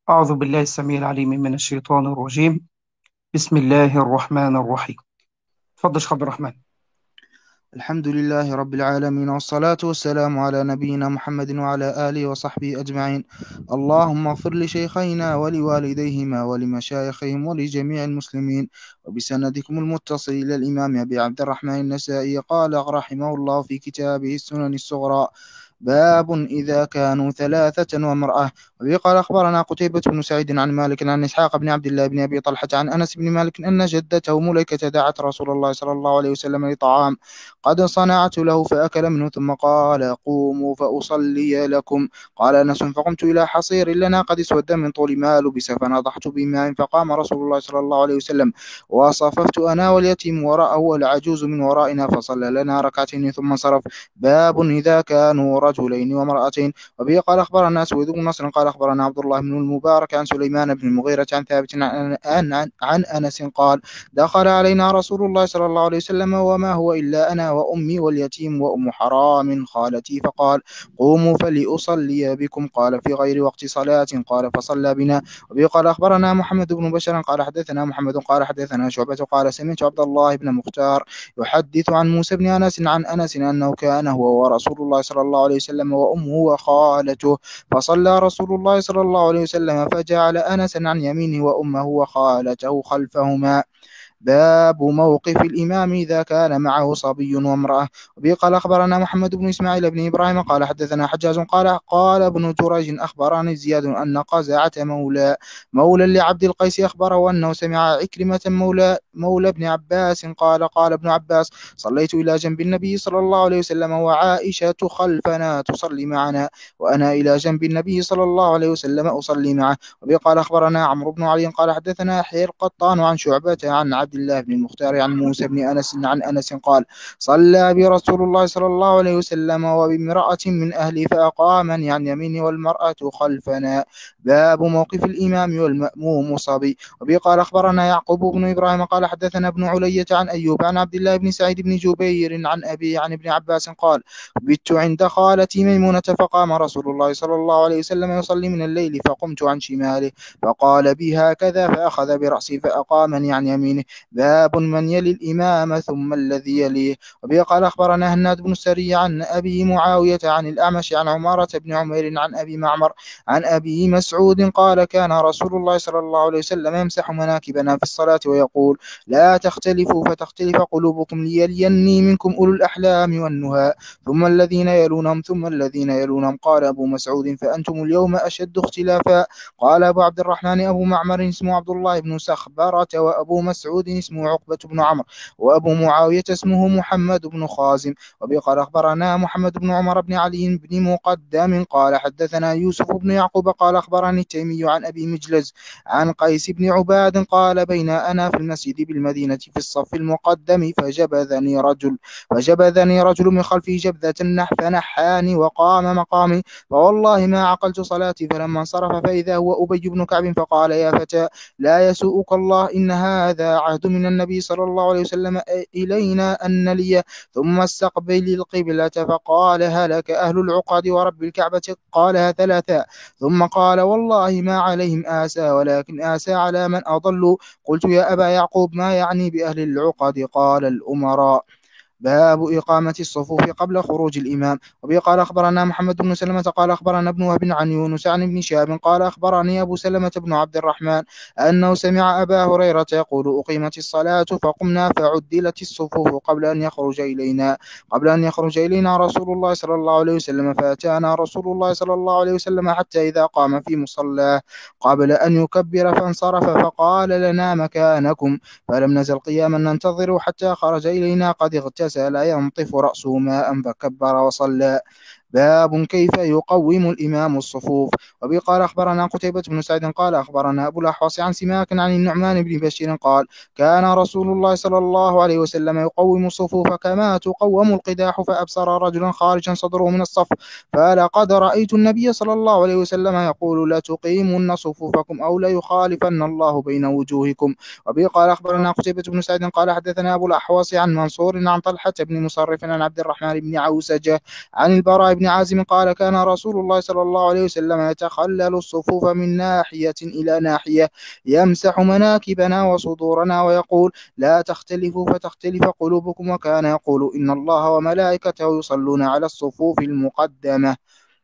أعوذ بالله السميع العليم من الشيطان الرجيم. بسم الله الرحمن الرحيم. تفضل شيخ عبد الرحمن. الحمد لله رب العالمين، والصلاة والسلام على نبينا محمد وعلى آله وصحبه أجمعين. اللهم اغفر لشيخينا ولوالديهما ولمشايخهم ولجميع المسلمين. وبسندكم المتصل إلى الإمام أبي عبد الرحمن النسائي قال رحمه الله في كتابه السنن الصغرى: باب إذا كانوا ثلاثة وامرأة. وبه قال أخبرنا قتيبة بن سعيد عن مالك عن إسحاق بن عبد الله بن أبي طلحة عن أنس بن مالك أن جدته مليكة دعت رسول الله صلى الله عليه وسلم لطعام قد صنعت له فأكل منه، ثم قال: قوموا فأصلي لكم. قال أنس: فقمت إلى حصير لنا قد اسود من طول ما لبس فنضحت بماء، فقام رسول الله صلى الله عليه وسلم وصففت أنا واليتيم وراءه والعجوز من ورائنا فصلى لنا ركعتين ثم انصرف. باب إذا كانوا رجلين وامرأتين. وبه قال أخبرنا أسود بن نصر قال أخبرنا عبد الله بن المبارك عن سليمان بن المغيرة عن ثابت عن أنس قال: دخل علينا رسول الله صلى الله عليه وسلم وما هو إلا أنا وأمي واليتيم وأم حرام خالتي، فقال: قوموا فلأصلي بكم. قال: في غير وقت صلاة. قال: فصلى بنا. وبه قال أخبرنا محمد بن بشر قال حدثنا محمد قال حدثنا شعبة قال: سمعت عبد الله بن مختار يحدث عن موسى بن أنس عن أنس أنه كان هو ورسول الله صلى الله عليه وسلم وأمه وخالته، فصلى رسول الله صلى الله عليه وسلم فجعل أنسا عن يمينه وأمه وخالته خلفهما. باب موقف الإمام إذا كان معه صبي وامرأة. وبه قال أخبرنا محمد بن إسماعيل بن إبراهيم قال حدثنا حجاج قال ابن جريج أخبرني زياد أن قزعة مولى لعبد القيس أخبره أنه سمع عكرمة مولى ابن عباس قال ابن عباس: صليت إلى جنب النبي صلى الله عليه وسلم وعائشة خلفنا تصلي معنا، وأنا إلى جنب النبي صلى الله عليه وسلم أصلي معه. وبه قال أخبرنا عمرو بن علي قال حدثنا يحيى القطان عن شعبة عن عبد الله بن المختار عن موسى بن أنس عن أنس قال: صلى برسول الله صلى الله عليه وسلم وبامرأة من أهلي فأقامني عن يميني والمرأة خلفنا. باب موقف الإمام والمأموم صبي. وبه قال أخبرنا يعقوب بن إبراهيم قال حدثنا ابن علية عن أيوب عن عبد الله بن سعيد بن جبير عن أبي عن ابن عباس قال: بت عند خالتي ميمونة فقام رسول الله صلى الله عليه وسلم يصلي من الليل فقمت عن شماله فقال بي هكذا فأخذ برأسي فأقامني عن يمينه. باب من يلي الإمام ثم الذي يليه. وبه قال أخبرنا هناد بن السري عن أبي معاوية عن الأعمش عن عمارة بن عمير عن أبي معمر عن أبي مسعود قال: كان رسول الله صلى الله عليه وسلم يمسح مناكبنا في الصلاة ويقول: لا تختلفوا فتختلف قلوبكم ليليني منكم أولو الأحلام والنهى ثم الذين يلونهم ثم الذين يلونهم. قال أبو مسعود: فأنتم اليوم أشد اختلافا. قال أبو عبد الرحمن: أبو معمر اسمه عبد الله بن سخبرة، وأبو مسعود اسمه عقبة بن عمرو، وأبو معاوية اسمه محمد بن خازم. وبه قال أخبرنا محمد بن عمر بن علي بن مقدم قال حدثنا يوسف بن يعقوب قال أخبرني التيمي عن أبي مجلز عن قيس بن عباد قال: بين أنا في المسجد بالمدينة في الصف المقدم فجبذني رجل من خلفه جبذة فنحاني وقام مقامي، فوالله ما عقلت صلاتي. فلما انصرف فإذا هو أبي بن كعب فقال: يا فتى، لا يسوءك الله، إن هذا عهد من النبي صلى الله عليه وسلم إلينا أن نلي ثم استقبل القبلة. فقال: هلك أهل العقد ورب الكعبة. قالها ثلاثا ثم قال: والله ما عليهم آسى ولكن آسى على من أضلوا. قلت: يا أبا يعقوب، ما يعني بأهل العقد؟ قال: الأمراء. باب إقامة الصفوف قبل خروج الإمام. وبه قال أخبرنا محمد بن سلمة قال أخبرنا ابن وهب عن يونس عن ابن شهاب قال أخبرني أبو سلمة بن عبد الرحمن أنه سمع أبا هريرة يقول: أقيمت الصلاة فقمنا فعدلت الصفوف قبل أن يخرج إلينا رسول الله صلى الله عليه وسلم، فأتانا رسول الله صلى الله عليه وسلم حتى إذا قام في مصلاه قبل أن يكبر فانصرف فقال لنا: مكانكم. فلم نزل قياما ننتظر حتى خرج إلينا قد اغتسل ينطف رأسه ماء فكبر وصلى. باب كيف يقوم الإمام الصفوف. وبه قال أخبرنا قتيبة بن سعيد قال أخبرنا أبو الأحوص عن سماك عن النعمان بن بشير قال: كان رسول الله صلى الله عليه وسلم يقوم الصفوف كما تقوم القداح، فأبصر رجلا خارجا صدره من الصف فلقد رأيت النبي صلى الله عليه وسلم يقول: لتقيمن صفوفكم أو ليخالفن الله بين وجوهكم. وبه قال أخبرنا قتيبة بن سعيد قال حدثنا أبو الأحوص عن منصور عن طلحة بن مصرف عن عبد الرحمن بن عوسجة عن البراء بن عازم قال كان رسول الله صلى الله عليه وسلم يتخلل الصفوف من ناحية إلى ناحية يمسح مناكبنا وصدورنا ويقول لا تختلفوا فتختلف قلوبكم، وكان يقول إن الله وملائكته يصلون على الصفوف المقدمة.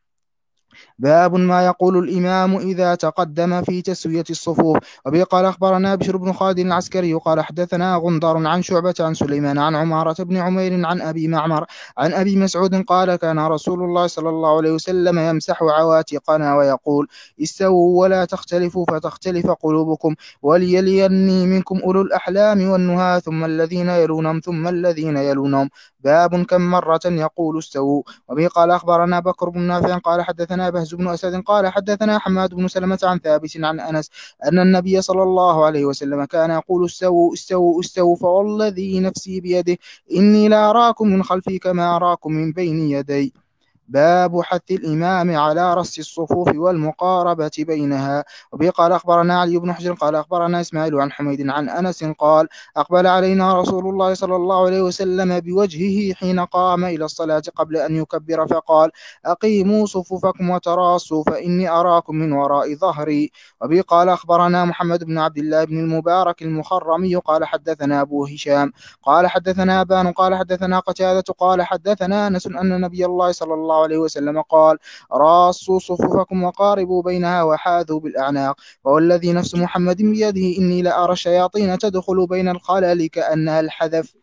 باب ما يقول الإمام إذا تقدم في تسوية الصفوف. وبه قال أخبرنا بشر بن خالد العسكري قال حدثنا غندر عن شعبة عن سليمان عن عمارة بن عمير عن أبي معمر عن أبي مسعود قال كان رسول الله صلى الله عليه وسلم يمسح عواتقنا ويقول استووا ولا تختلفوا فتختلف قلوبكم، وليليني منكم أولو الأحلام والنهى ثم الذين يلونهم ثم الذين يلونهم. باب كم مرة يقول استووا. وبه قال أخبرنا بكر بن نافع قال حدثنا بهز بن أسد قال حدثنا حماد بن سلمة عن ثابت عن أنس أن النبي صلى الله عليه وسلم كان يقول استووا استووا استووا، فوالذي نفسي بيده إني لا أراكم من خلفي كما أراكم من بين يدي. باب حث الإمام على رص الصفوف والمقاربة بينها. وبه قال أخبرنا علي بن حجر قال أخبرنا إسماعيل عن حميد عن أنس قال أقبل علينا رسول الله صلى الله عليه وسلم بوجهه حين قام إلى الصلاة قبل أن يكبر فقال أقيموا صفوفكم وتراصوا فإني أراكم من وراء ظهري. وبه قال أخبرنا محمد بن عبد الله بن المبارك المخرمي قال حدثنا أبو هشام قال حدثنا أبان قال حدثنا قتادة قال حدثنا أنس أن نبي الله صلى الله عليه وسلم قال راصوا صفوفكم وقاربوا بينها وحاذوا بالأعناق، والذي نفس محمد بيده إني لأرى الشياطين تدخل بين الخلل كأنها الحذف.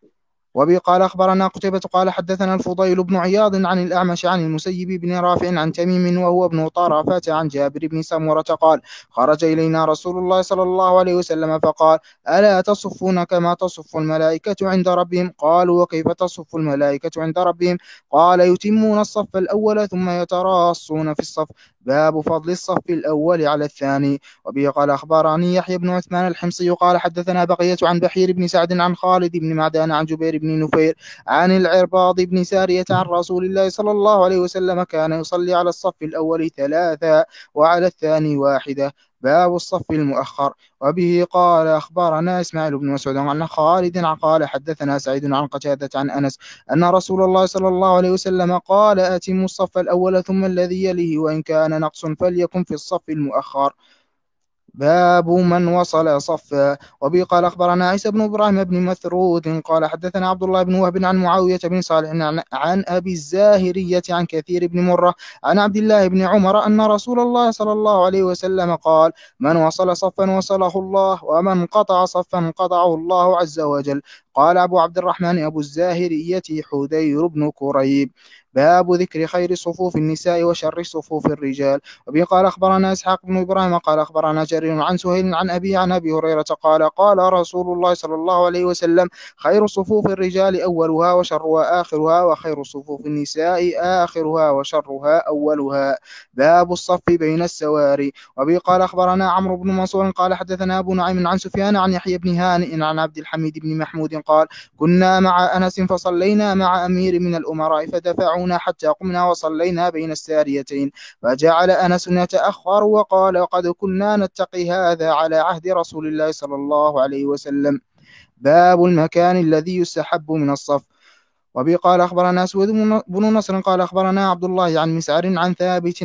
وبه قال أخبرنا قتيبة قال حدثنا الفضيل بن عياض عن الأعمش عن المسيب بن رافع عن تميم وهو ابن طرفة عن جابر بن سمرة قال خرج إلينا رسول الله صلى الله عليه وسلم فقال ألا تصفون كما تصف الملائكة عند ربهم؟ قالوا وكيف تصف الملائكة عند ربهم؟ قال يتمون الصف الأول ثم يتراصون في الصف. باب فضل الصف الأول على الثاني. وبه قال أخبرني يحيى بن عثمان الحمصي قال حدثنا بقية عن بحير بن سعد عن خالد بن معدان عن جبير بن نفير عن العرباض بن سارية عن رسول الله صلى الله عليه وسلم كان يصلي على الصف الأول 3 وعلى الثاني 1. باب الصف المؤخر. وبه قال أخبرنا إسماعيل بن مسعود عن خالد قال حدثنا سعيد عن قتادة عن أنس أن رسول الله صلى الله عليه وسلم قال أتموا الصف الأول ثم الذي يليه وإن كان نقص فليكن في الصف المؤخر. باب من وصل صفا. وبه قال أخبرنا عيسى بن إبراهيم بن مثرود قال حدثنا عبد الله بن وهب عن معاوية بن صالح عن أبي الزاهرية عن كثير بن مرة عن عبد الله بن عمر أن رسول الله صلى الله عليه وسلم قال من وصل صفا وصله الله ومن قطع صفا قطعه الله عز وجل. قال أبو عبد الرحمن أبو الزاهرية حدير بن كريب. باب ذكر خير صفوف النساء وشر صفوف الرجال. وبه قال أخبرنا إسحاق بن إبراهيم قال أخبرنا جرير عن سهيل عن أبي عن أبي هريرة قال قال رسول الله صلى الله عليه وسلم خير صفوف الرجال أولها وشرها آخرها وخير صفوف النساء آخرها وشرها أولها. باب الصف بين السواري. وبه قال أخبرنا عمرو بن منصور قال حدثنا أبو نعيم عن سفيان عن يحيى بن هانئ عن عبد الحميد بن محمود قال كنا مع أنس فصلينا مع أمير من الأمراء فدفعونا حتى قمنا وصلينا بين الساريتين، فجعل أنس يتأخر وقال قد كنا نتقي هذا على عهد رسول الله صلى الله عليه وسلم. باب المكان الذي يستحب من الصف. وبه قال أخبرنا أسود بن نصر قال أخبرنا عبد الله عن مسعر عن ثابت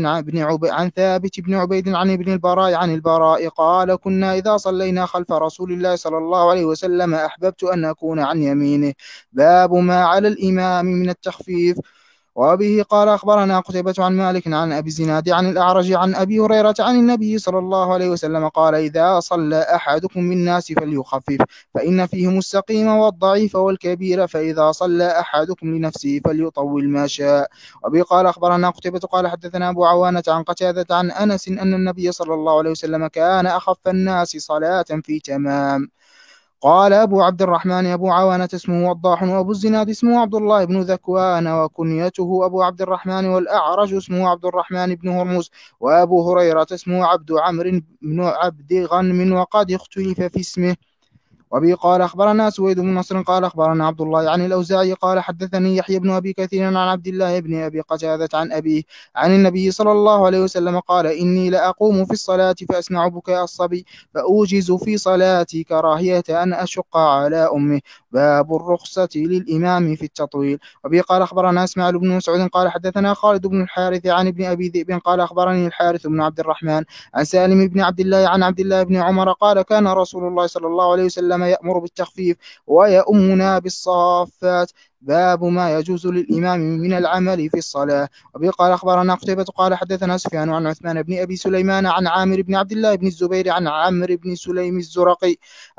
بن عبيد عن ابن البراء عن البراء قال كنا إذا صلينا خلف رسول الله صلى الله عليه وسلم أحببت أن أكون عن يمينه. باب ما على الإمام من التخفيف. وبه قال أخبرنا قتيبة عن مالك عن أبي الزناد عن الأعرج عن أبي هريرة عن النبي صلى الله عليه وسلم قال إذا صلى أحدكم من الناس فليخفف فإن فيهم السقيم والضعيف والكبير، فإذا صلى أحدكم لنفسه فليطول ما شاء. وبه قال أخبرنا قتيبة قال حدثنا أبو عوانة عن قتادة عن أنس أن النبي صلى الله عليه وسلم كان أخف الناس صلاة في تمام. قال أبو عبد الرحمن أبو عوانة اسمه وضاح وأبو الزناد اسمه عبد الله بن ذكوان وكنيته أبو عبد الرحمن، والأعرج اسمه عبد الرحمن بن هرمز، وأبو هريرة اسمه عبد عمرو بن عبد غنم وقد اختلف في اسمه. وبه قال أخبرنا سويد بن نصر قال أخبرنا عبد الله عن الأوزاعي قال حدثني يحيى بن أبي كثير عن عبد الله بن أبي قتادة عن أبيه عن النبي صلى الله عليه وسلم قال إني لأقوم في الصلاة فأسمع بكاء الصبي فأوجز في صلاتي كراهية أن أشق على أمه. باب الرخصة للإمام في التطويل. وبه قال أخبرنا إسماعيل بن مسعود قال حدثنا خالد بن الحارث عن ابن أبي ذئب قال أخبرني الحارث بن عبد الرحمن عن سالم بن عبد الله عن عبد الله بن عمر قال كان رسول الله صلى الله عليه وسلم يأمر بالتخفيف ويؤمنا بالصافات. باب ما يجوز للإمام من العمل في الصلاة. وبه قال أخبرنا قتيبة قال حدثنا سفيان عن عثمان بن أبي سليمان عن عامر بن عبد الله بن الزبير عن عمرو بن سليم الزرقي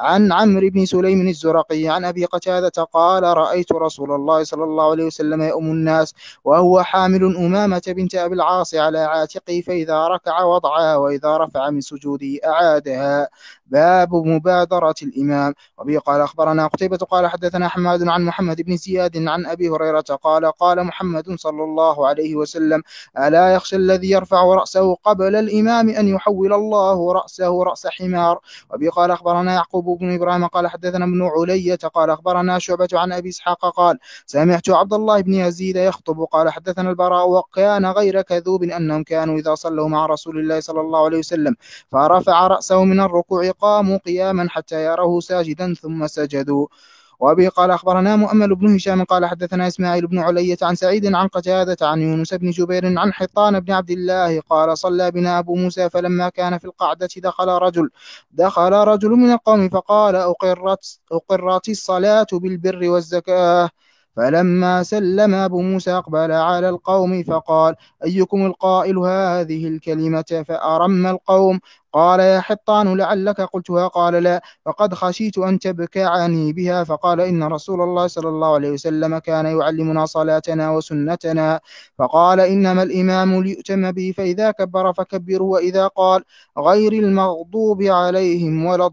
عن أبي قتادة قال رأيت رسول الله صلى الله عليه وسلم يؤم الناس وهو حامل أمامة بنت أبي العاص على عاتقه فإذا ركع وضعها وإذا رفع من سجوده أعادها. باب مبادرة الإمام. وبه قال أخبرنا قتيبة قال حدثنا حماد عن محمد بن زياد عن أبي هريرة قال محمد صلى الله عليه وسلم ألا يخشى الذي يرفع رأسه قبل الإمام أن يحول الله رأسه رأس حمار. وبه قال أخبرنا يعقوب بن إبراهيم قال حدثنا ابن علية قال أخبرنا شعبة عن أبي إسحاق قال سمعت عبد الله بن يزيد يخطب قال حدثنا البراء وكان غير كذوب أنهم كانوا إذا صلوا مع رسول الله صلى الله عليه وسلم فرفع رأسه من الركوع قاموا قياما حتى يروه ساجدا ثم سجدوا. وأبي قال أخبرنا مؤمل بن هشام قال حدثنا إسماعيل بن علية عن سعيد عن قتادة عن يونس بن جبير عن حطان بن عبد الله قال صلى بنا أبو موسى فلما كان في القعدة دخل رجل من القوم فقال أقرت الصلاة بالبر والزكاة. فلما سلم أبو موسى أقبل على القوم فقال أيكم القائل هذه الكلمة فأرم القوم. قال يا حطان لعلك قلتها قال لا فقد خشيت أن تبكعني بها. فقال إن رسول الله صلى الله عليه وسلم كان يعلمنا صلاتنا وسنتنا فقال إنما الإمام ليؤتم به فإذا كبر فكبروا وإذا قال غير المغضوب عليهم ولا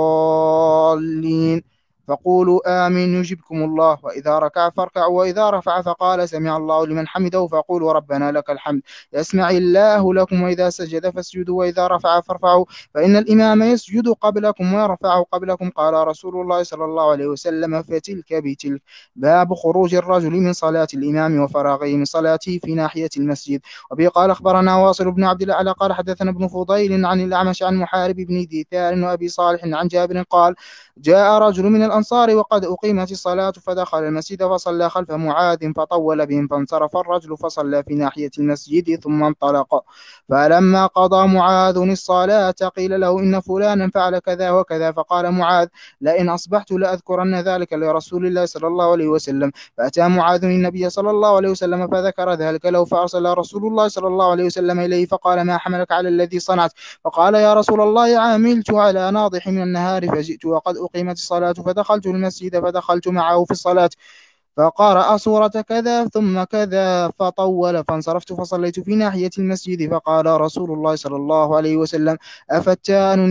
الضالين فقولوا آمين يجبكم الله وإذا ركع فاركعوا وإذا رفع فقال سمع الله لمن حمده فقولوا ربنا لك الحمد يسمع الله لكم وإذا سجد فاسجدوا وإذا رفع فارفعوا فإن الإمام يسجد قبلكم ويرفع قبلكم قال رسول الله صلى الله عليه وسلم فتلك بتلك. باب خروج الرجل من صلاة الإمام وفراغه من صلاته في ناحية المسجد. وبه قال أخبرنا واصل بن عبد الأعلى قال حدثنا ابن فضيل عن الأعمش عن محارب بن ديثار وأبي صالح عن جابر قال جاء رجل من الأنصار وقد أقيمت الصلاة فدخل المسجد فصلى خلف معاذ فطول بهم فانصرف الرجل فصلى في ناحية المسجد ثم انطلق. فلما قضى معاذ الصلاة قيل له إن فلانا فعل كذا وكذا فقال معاذ لئن أصبحت لأذكرن ذلك لرسول الله صلى الله عليه وسلم. فأتى معاذ النبي صلى الله عليه وسلم فذكر ذلك له فأرسل رسول الله صلى الله عليه وسلم إليه فقال ما حملك على الذي صنعت؟ فقال يا رسول الله عملت على ناضح من النهار فجئت وقد أقيمت الصلاة فدخلت المسجد فدخلت معه في الصلاة فقرأ سورة كذا ثم كذا فطول فانصرفت فصليت في ناحية المسجد فقال رسول الله صلى الله عليه وسلم أفتان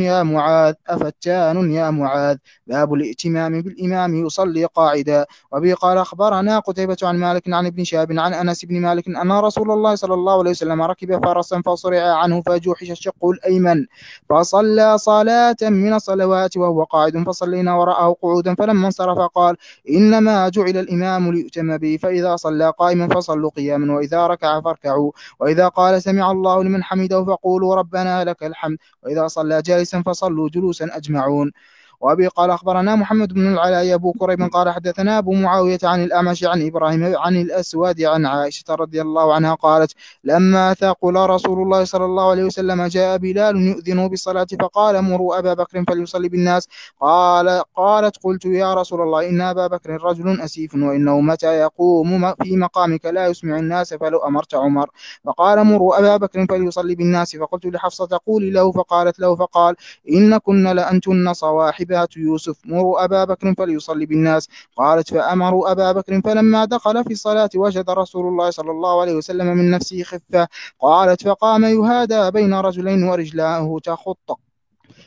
يا معاذ. باب الائتمام بالإمام يصلي قاعدا. وبه قال أخبرنا قتيبة عن مالك عن ابن شهاب عن أنس بن مالك أن رسول الله صلى الله عليه وسلم ركب فرسا فصرع عنه فجوحش الشق الأيمن فصلى صلاة من الصلوات وهو قاعد فصلينا وراءه قعودا فلما انصرف قال إنما جعل الإمام ليؤتم به فإذا صلى قائما فصلوا قياما وإذا ركع فاركعوا وإذا قال سمع الله لمن حمده فقولوا ربنا لك الحمد وإذا صلى جالسا فصلوا جلوسا أجمعون. وأبي قال أخبرنا محمد بن العلاء أبو كريب قال حدثنا أبو معاوية عن الأعمش عن إبراهيم عن الأسود عن عائشة رضي الله عنها قالت لما ثقل رسول الله صلى الله عليه وسلم جاء بلال يؤذن بالصلاة فقال مروا أبا بكر فليصلي بالناس. قالت قلت يا رسول الله إن أبا بكر رجل أسيف وإنه متى يقوم في مقامك لا يسمع الناس فلو أمرت عمر. فقال مروا أبا بكر فليصلي بالناس. فقلت لحفصة قولي له فقالت له فقال إن كن لأنتن صواحبات يوسف مروا أبا بكر فليصلي بالناس. قالت فأمروا أبا بكر فلما دخل في الصلاة وجد رسول الله صلى الله عليه وسلم من نفسه خفة. قالت فقام يهادى بين رجلين ورجلاه تخط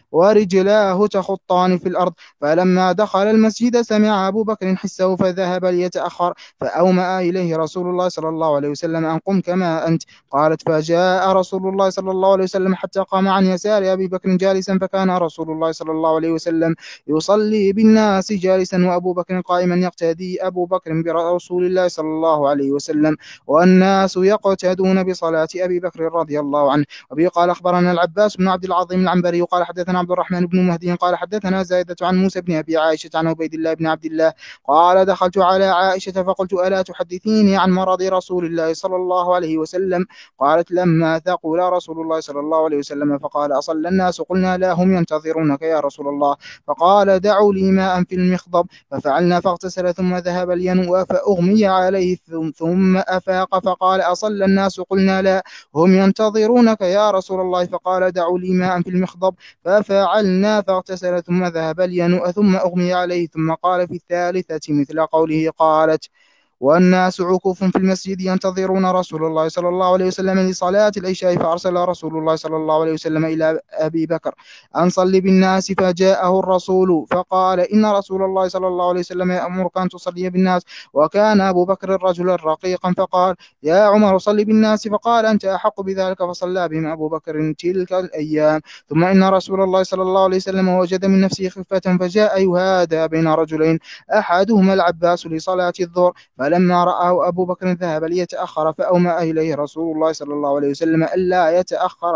ورجلاه تخطان في الأرض. فلما دخل المسجد سمع أبو بكر حسه فذهب ليتأخر، فأومأ إليه رسول الله صلى الله عليه وسلم أن قم كما أنت. قالت: فجاء رسول الله صلى الله عليه وسلم حتى قام عن يسار أبي بكر جالسا، فكان رسول الله صلى الله عليه وسلم يصلي بالناس جالسا وأبو بكر قائما، يقتدي أبو بكر برسول الله صلى الله عليه وسلم، والناس يقتدون بصلاة أبي بكر رضي الله عنه. وبه قال أخبرنا العباس بن عبد العظيم العنبري قال حدثنا عبد الرحمن بن مهدي قال حدثنا زائدة عن موسى بن أبي عائشة عن عبيد الله بن عبد الله قال: دخلت على عائشة فقلت: ألا تحدثيني عن مرض رسول الله صلى الله عليه وسلم؟ قالت: لما ثقل رسول الله صلى الله عليه وسلم فقال: أصلى الناس؟ قلنا: لا، هم ينتظرونك يا رسول الله. فقال: دعوا لي ماء في المخضب، ففعلنا، فاغتسل ثم ذهب لينوء فأغمي عليه ثم أفاق فقال: أصلى الناس؟ قلنا: لا، هم ينتظرونك يا رسول الله. فقال: دعوا لي ماء في المخضب، ففعلنا، فاغتسل ثم ذهب لينوء ثم أغمي عليه، ثم قال في الثالثة مثل قوله. قالت: والناس عكوف في المسجد ينتظرون رسول الله صلى الله عليه وسلم لصلاة العشاء، فأرسل رسول الله صلى الله عليه وسلم إلى أبي بكر أن صلي بالناس، فجاءه الرسول فقال: إن رسول الله صلى الله عليه وسلم يأمرك أن تصلي بالناس. وكان أبو بكر رجلا رقيقا، فقال: يا عمر صلي بالناس. فقال: أنت أحق بذلك. فصلى بهم أبو بكر تلك الأيام. ثم إن رسول الله صلى الله عليه وسلم وجد من نفسه خفة، فجاء يهادى بين رجلين، أحدهما العباس لصلاة الظهر، فلما رآه أبو بكر ذهب ليتأخر، فأومأ إليه رسول الله صلى الله عليه وسلم ألا يتأخر،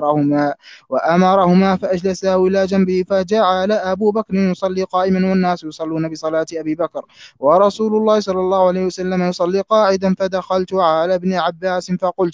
وأمرهما فأجلساه إلى جنبه، فجعل أبو بكر يصلي قائما والناس يصلون بصلاة أبي بكر، ورسول الله صلى الله عليه وسلم يصلي قاعدا. فدخلت على ابن عباس فقلت: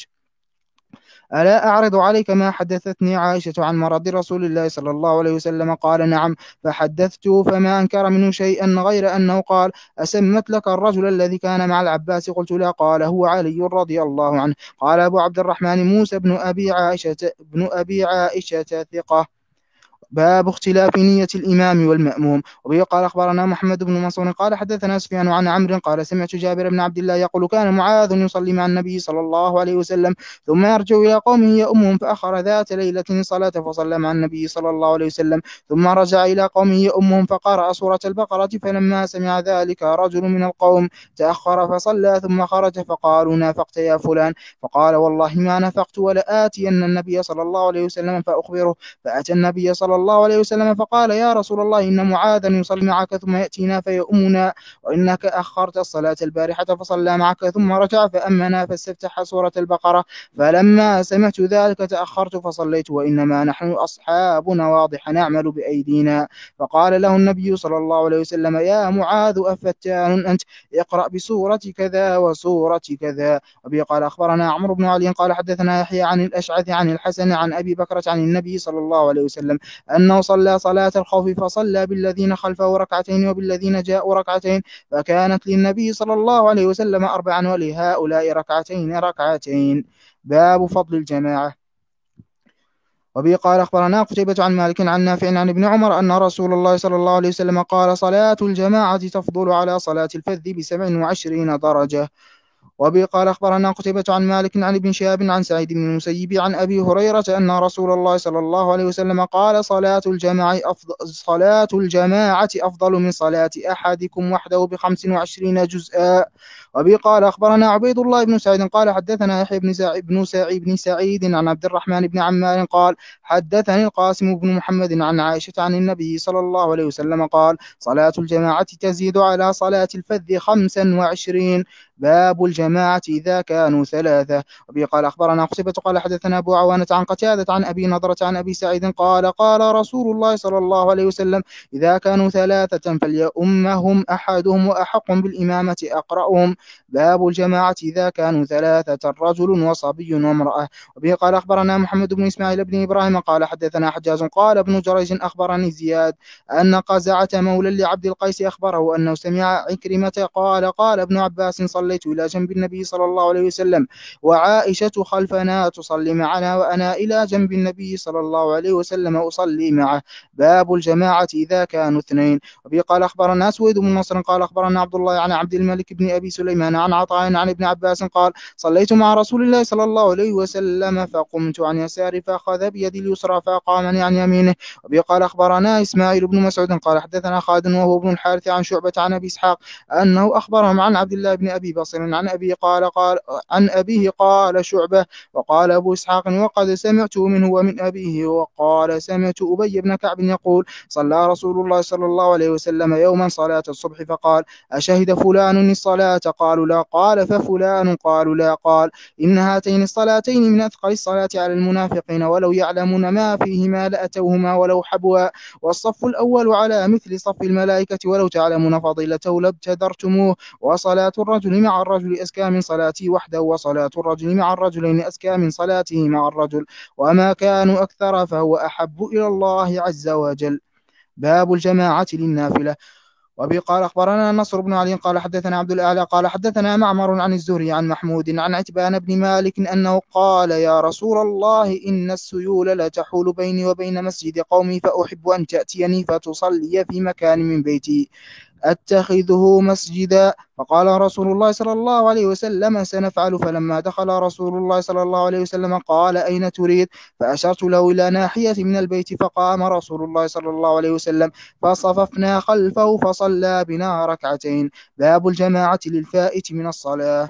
ألا أعرض عليك ما حدثتني عائشة عن مرض رسول الله صلى الله عليه وسلم؟ قال: نعم. فحدثته، فما أنكر منه شيئا غير أنه قال: أسمت لك الرجل الذي كان مع العباس؟ قلت: لا. قال: هو علي رضي الله عنه. قال أبو عبد الرحمن موسى بن أبي عائشة ثقة. باب اختلاف نية الإمام والمأموم. وبه قال أخبرنا محمد بن منصور قال حدثنا سفيان عن عمرو قال: سمعت جابر بن عبد الله يقول: كان معاذ يصلي مع النبي صلى الله عليه وسلم ثم يرجع إلى قومه يؤمهم، فأخر ذات ليلة الصلاة فصلى مع النبي صلى الله عليه وسلم ثم رجع إلى قومه يؤمهم فقرأ سورة البقرة. فلما سمع ذلك رجل من القوم تأخر فصلى ثم خرج، فقالوا: نافقت يا فلان؟ فقال: والله ما نفقت، ولآتين النبي صلى الله عليه وسلم فأخبره. فأتى النبي صلى الله عليه وسلم فقال: يا رسول الله، إن معاذا يصلي معك ثم يأتينا فيؤمنا، وإنك أخرت الصلاة البارحة فصلى معك ثم رجع فأمنا فاستفتح سورة البقرة. فلما سمعت ذلك تأخرت فصليت، وإنما نحن أصحاب نواضح نعمل بأيدينا. فقال له النبي صلى الله عليه وسلم: يا معاذ، أفتان أنت؟ اقرأ بسورة كذا وسورة كذا. وبه قال أخبرنا عمرو بن علي قال حدثنا يحيى عن الأشعث عن الحسن عن أبي بكرة عن النبي صلى الله عليه وسلم أنه صلى صلاة الخوف، فصلى بالذين خلفه ركعتين وبالذين جاءوا ركعتين، فكانت للنبي صلى الله عليه وسلم 4 ولهؤلاء ركعتين. باب فضل الجماعة. وبه قال أخبرنا قتيبة عن مالك عن نافع عن ابن عمر أن رسول الله صلى الله عليه وسلم قال: صلاة الجماعة تفضل على صلاة الفذ ب27 درجة. وبه قال أخبرنا قتيبة عن مالك عن ابن شهاب عن سعيد بن المسيب عن أبي هريرة أن رسول الله صلى الله عليه وسلم قال: صلاة الجماعة أفضل من صلاة أحدكم وحده ب25 جزءا. وبه قال أخبرنا عبيد الله بن سعيد قال حدثنا يحيى بن سعيد عن عبد الرحمن بن عمار قال: حدثني القاسم بن محمد عن عائشة عن النبي صلى الله عليه وسلم قال: صلاة الجماعة تزيد على صلاة الفذ 25. باب الجماعة إذا كانوا 3. وبه قال أخبرنا قتيبة قال حدثنا أبو عوانة عن قتادة عن أبي نضرة عن أبي سعيد قال: قال رسول الله صلى الله عليه وسلم: إذا كانوا 3 فليؤمهم أحدهم، وأحق بالإمامة أقرأهم. باب الجماعة إذا كانوا 3: رجل وصبي وامرأة. وبه قال أخبرنا محمد بن إسماعيل بن إبراهيم قال حدثنا حجاز قال ابن جريج أخبرني زياد أن قزعة مولى لعبد القيس أخبره أنه سمع عكرمة قال: قال ابن عباس: صليت إلى جنب النبي صلى الله عليه وسلم وعائشة خلفنا تصلي معنا، وأنا إلى جنب النبي صلى الله عليه وسلم أصلي معه. باب الجماعة إذا كانوا 2. وبه قال أخبرنا سويد بن نصر قال أخبرنا عبد الله عن عبد الملك بن أبي سليمان سليمان عن عطاء عن ابن عباس قال صليت مع رسول الله صلى الله عليه وسلم فقمت عن يساري فأخذ بيدي اليسرى فأقامني عن يمينه. وبه قال أخبرنا إسماعيل بن مسعود قال حدثنا خالد وهو ابن الحارث عن شعبة عن أبي إسحاق أنه أخبرهم عن عبد الله بن أبي بصر عن أبي قال عن أبيه قال شعبة. وقال أبو إسحاق وقد سمعته منه ومن أبيه. وقال سمعت أبي بن كعب يقول صلى رسول الله صلى الله عليه وسلم يوما صلاة الصبح فقال أشهد فلان الصلاة؟ قالوا لا. قال ففلان؟ قالوا لا. قال إن هاتين الصلاتين من أثقل الصلاة على المنافقين ولو يعلمون ما فيهما لأتوهما ولو حبوا. والصف الأول على مثل صف الملائكة ولو تعلمون فضيلته لابتدرتموه. وصلاة الرجل مع الرجل أزكى من صلاتي وحده وصلاة الرجل مع الرجلين أزكى من صلاته مع الرجل وما كانوا أكثر فهو أحب إلى الله عز وجل. باب الجماعة للنافلة. وبه قال أخبرنا نصر بن علي قال حدثنا عبد الأعلى قال حدثنا معمر عن الزهري عن محمود عن عتبان بن مالك أنه قال يا رسول الله إن السيول لا تحول بيني وبين مسجد قومي فأحب أن تأتيني فتصلي في مكان من بيتي أتخذه مسجدا. فقال رسول الله صلى الله عليه وسلم سنفعل. فلما دخل رسول الله صلى الله عليه وسلم قال أين تريد؟ فأشرت له إلى ناحية من البيت فقام رسول الله صلى الله عليه وسلم فصففنا خلفه فصلى بنا ركعتين. باب الجماعة للفائت من الصلاة.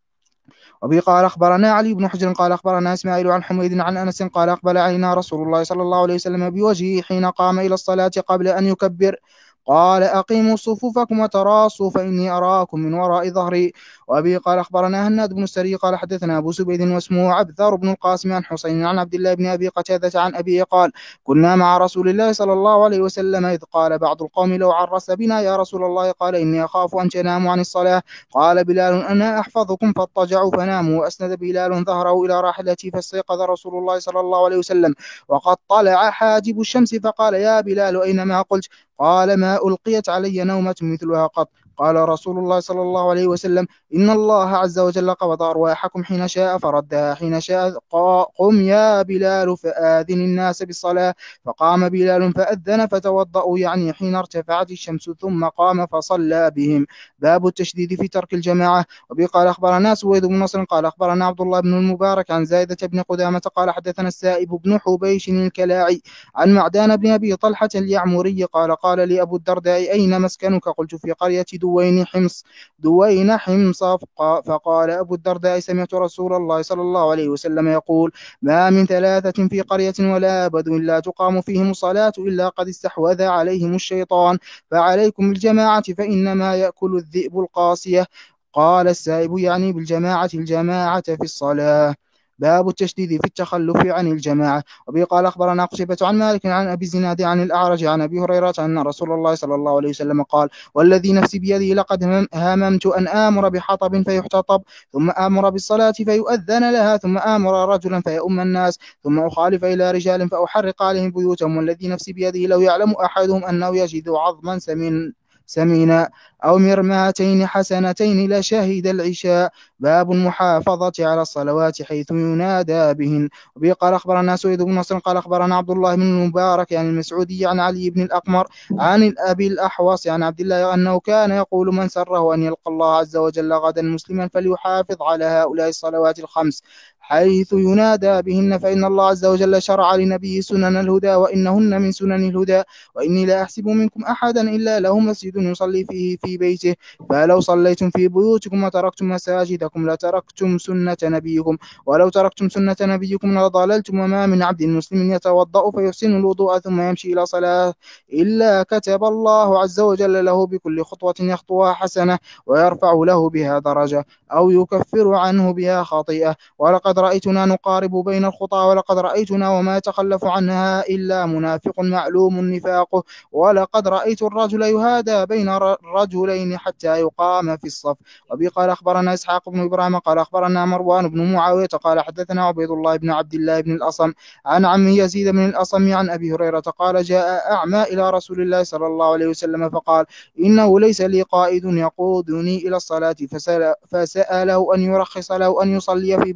وبه قال أخبرنا علي بن حجر قال أخبرنا إسماعيل عن حميد عن أنس قال أقبل علينا رسول الله صلى الله عليه وسلم بوجهه حين قام إلى الصلاة قبل أن يكبر قال أقيموا صفوفكم وتراصوا فإني أراكم من وراء ظهري. وأبي قال أخبرنا هناد بن السري قال حدثنا أبو سبيد واسمه عبثار بن القاسم عن حسين عن عبد الله بن أبي قتادة عن أبي قال كنا مع رسول الله صلى الله عليه وسلم إذ قال بعض القوم لو عرس بنا يا رسول الله قال إني أخاف أن تناموا عن الصلاة. قال بلال أنا أحفظكم فاضطجعوا فناموا. وأسند بلال ظهره إلى راحلته فاستيقظ رسول الله صلى الله عليه وسلم وقد طلع حاجب الشمس فقال يا بلال أينما قلت؟ قال ما ألقيت علي نومة مثلها قط. قال رسول الله صلى الله عليه وسلم إن الله عز وجل قبض أرواحكم حين شاء فردها حين شاء. قم يا بلال فآذن الناس بالصلاة. فقام بلال فأذن فتوضأوا يعني حين ارتفعت الشمس ثم قام فصلى بهم. باب التشديد في ترك الجماعة. وبه قال أخبرنا سويد بن نصر قال أخبرنا عبد الله بن المبارك عن زايدة بن قدامة قال حدثنا السائب بن حبيش الكلاعي عن معدان بن أبي طلحة اليعمري قال لي أبو الدرداء أين مسكنك؟ قلت في قرية دوين حمص. فقال أبو الدرداء سمعت رسول الله صلى الله عليه وسلم يقول ما من ثلاثة في قرية ولا أبد إلا تقام فيهم الصلاة إلا قد استحوذ عليهم الشيطان فعليكم بالجماعة فإنما يأكل الذئب القاسية. قال السائب يعني بالجماعة الجماعة في الصلاة. باب التشديد في التخلف عن الجماعة. وبه قال أخبرنا قتيبة عن مالك عن أبي الزناد عن الأعرج عن أبي هريرة أن رسول الله صلى الله عليه وسلم قال والذي نفسي بيده لقد هممت أن آمر بحطب فيحتطب ثم آمر بالصلاة فيؤذن لها ثم آمر رجلا فيؤم الناس ثم أخالف إلى رجال فأحرق عليهم بيوتهم والذي نفسي بيده لو يعلم أحدهم أنه يجد عظما سمينا أو مرماتين حسنتين لشهد العشاء. باب المحافظة على الصلوات حيث ينادى بهن. وبه قال أخبرنا سويد بن نصر قال أخبرنا عبد الله بن المبارك عن المسعودي عن علي بن الأقمر عن الأبي الأحوص عن عبد الله أنه كان يقول من سره أن يلقى الله عز وجل غدا مسلما فليحافظ على هؤلاء الصلوات الخمس حيث ينادى بهن فإن الله عز وجل شرع لنبيه سنن الهدى وإنهن من سنن الهدى وإني لا أحسب منكم أحدا إلا له مسجد يصلي فيه في بيته فلو صليتم في بيوتكم وتركتم مساجدكم لتركتم سنة نبيكم ولو تركتم سنة نبيكم لضللتم. وما من عبد مسلم يتوضأ فيحسن الوضوء ثم يمشي إلى صلاة إلا كتب الله عز وجل له بكل خطوة يخطوها حسنة ويرفع له بها درجة أو يكفر عنه بها خطيئة. ولقد رأيتنا نقارب بين الخطى ولقد رأيتنا وما يتخلف عنها إلا منافق معلوم نفاقه. ولقد رأيت الرجل يهادى بين رجلين حتى يقام في الصف. وبه قال أخبرنا إسحاق بن إبراهيم قال أخبرنا مروان بن معاوية قال حدثنا عبيد الله بن عبد الله بن الأصم عن عمه يزيد بن الأصم عن أبي هريرة قال جاء أعمى إلى رسول الله صلى الله عليه وسلم فقال إنه ليس لي قائد يقودني إلى الصلاة فسأله أن يرخص له أن يصلي في بيته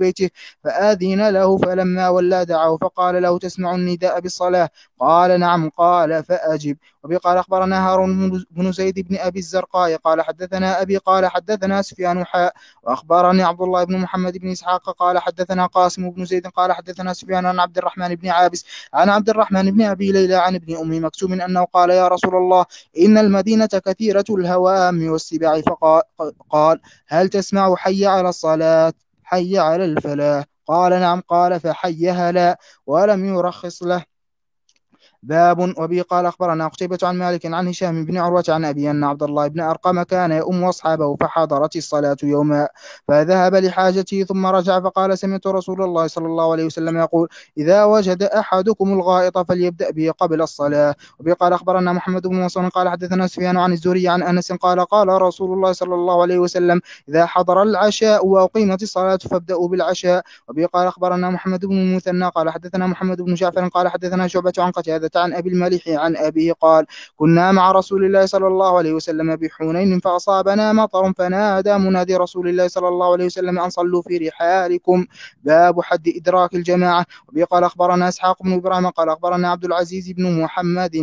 فآذن له، فلما ولى دعاه فقال له: تسمع النداء بالصلاة؟ قال: نعم. قال: فأجب. وبه قال أخبرنا هارون بن زيد بن أبي الزرقاء قال حدثنا أبي قال حدثنا سفيان وأخبرني عبد الله بن محمد بن إسحاق قال حدثنا قاسم بن زيد قال حدثنا سفيان عن عبد الرحمن بن عابس عن عبد الرحمن بن أبي ليلى عن ابن أم مكتوم أنه قال: يا رسول الله، إن المدينة كثيرة الهوام والسباع. فقال: هل تسمع حي على الصلاة، حي على الفلاح؟ قال: نعم. قال: فحيها لا، ولم يرخص له. باب. وبه قال أخبرنا قتيبة عن مالك عن هشام بن عروة عن أبي أن عبد الله بن أرقم كان يؤم أصحابه، فحضرت الصلاة يوما فذهب لحاجته ثم رجع فقال: سمعت رسول الله صلى الله عليه وسلم يقول: إذا وجد أحدكم الغائط فليبدأ به قبل الصلاة. وبه قال أخبرنا محمد بن منصور قال حدثنا سفيان عن الزهري عن أنس قال: قال رسول الله صلى الله عليه وسلم: إذا حضر العشاء وأقيمت الصلاة فابدأوا بالعشاء. وبه قال أخبرنا محمد بن المثنى قال حدثنا محمد بن جعفر قال حدثنا شعبة عن قتادة عن أبي المليح عن أبيه قال: كنا مع رسول الله صلى الله عليه وسلم بحنين فأصابنا مطر فنادى منادي رسول الله صلى الله عليه وسلم أن صلوا في رحالكم. باب حد إدراك الجماعة. وبه قال أخبرنا إسحاق بن إبراهيم قال أخبرنا عبد العزيز بن محمد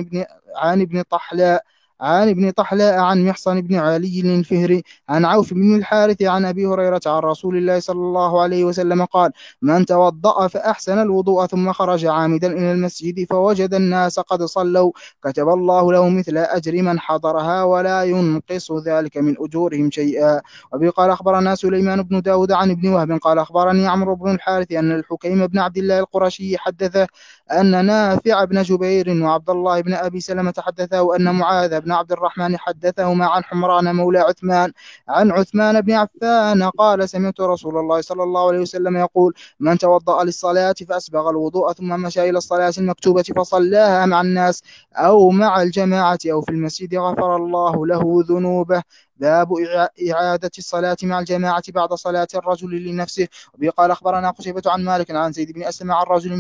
عن ابن طحلاء عن محصن بن علي الفهري عن عوف بن الحارث عن أبي هريرة عن رسول الله صلى الله عليه وسلم قال: من توضأ فأحسن الوضوء ثم خرج عامدا إلى المسجد فوجد الناس قد صلوا كتب الله له مثل أجر من حضرها ولا ينقص ذلك من أجورهم شيئا. وبه قال أخبرنا سليمان بن داود عن ابن وهب قال أخبرني عمرو بن الحارث أن الحكيم بن عبد الله القرشي حدثه أن نافع بن جبير وعبد الله بن أبي سلمة حدثه أن معاذ بن عبد الرحمن حدثهما عن حمران مولى عثمان عن عثمان بن عفان قال: سمعت رسول الله صلى الله عليه وسلم يقول: من توضأ للصلاة فأسبغ الوضوء ثم مشى إلى الصلاة المكتوبة فصلاها مع الناس أو مع الجماعة أو في المسجد غفر الله له ذنوبه. باب إعادة الصلاة مع الجماعة بعد صلاة الرجل لنفسه. وبه قال أخبرنا قتيبة عن مالك عن زيد بن أسلم عن رجل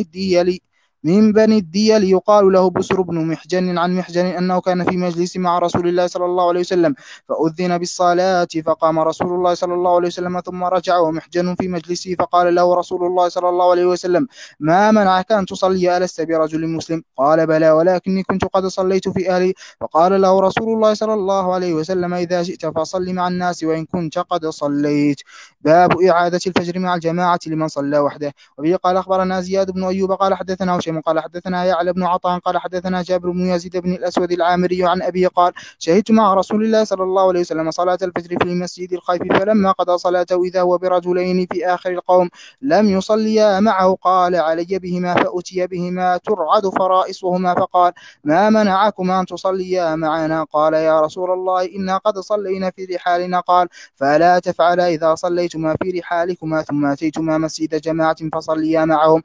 من بني الديل يقال له بسر بن محجن عن محجن أنه كان في مجلس مع رسول الله صلى الله عليه وسلم فأذن بالصلاة فقام رسول الله صلى الله عليه وسلم ثم رجع ومحجن في مجلسه فقال له رسول الله صلى الله عليه وسلم: ما منعك أن تصلي؟ ألست برجل مسلم؟ قال: بلى، ولكني كنت قد صليت في أهلي. فقال له رسول الله صلى الله عليه وسلم: إذا جئت فصل مع الناس وإن كنت قد صليت. باب إعادة الفجر مع الجماعة لمن صلى وحده. وبه قال أخبرنا زياد بن أيوب قال حدثنا هشيم قال حدثنا يعلى بن عطاء قال حدثنا جابر بن يزيد بن الأسود العامري عن أبيه قال: شهدت مع رسول الله صلى الله عليه وسلم صلاة الفجر في المسجد الخيف فلما قضى صلاته إذا هو برجلين في آخر القوم لم يصليا معه قال: علي بهما. فأتي بهما ترعد فرائصهما فقال: ما منعكما أن تصليا معنا؟ قال: يا رسول الله، إنا قد صلينا في رحالنا. قال: فلا تفعلا إذا صليتما في رحالكما ثم أتيتما مسجد جماعة فصليا معهم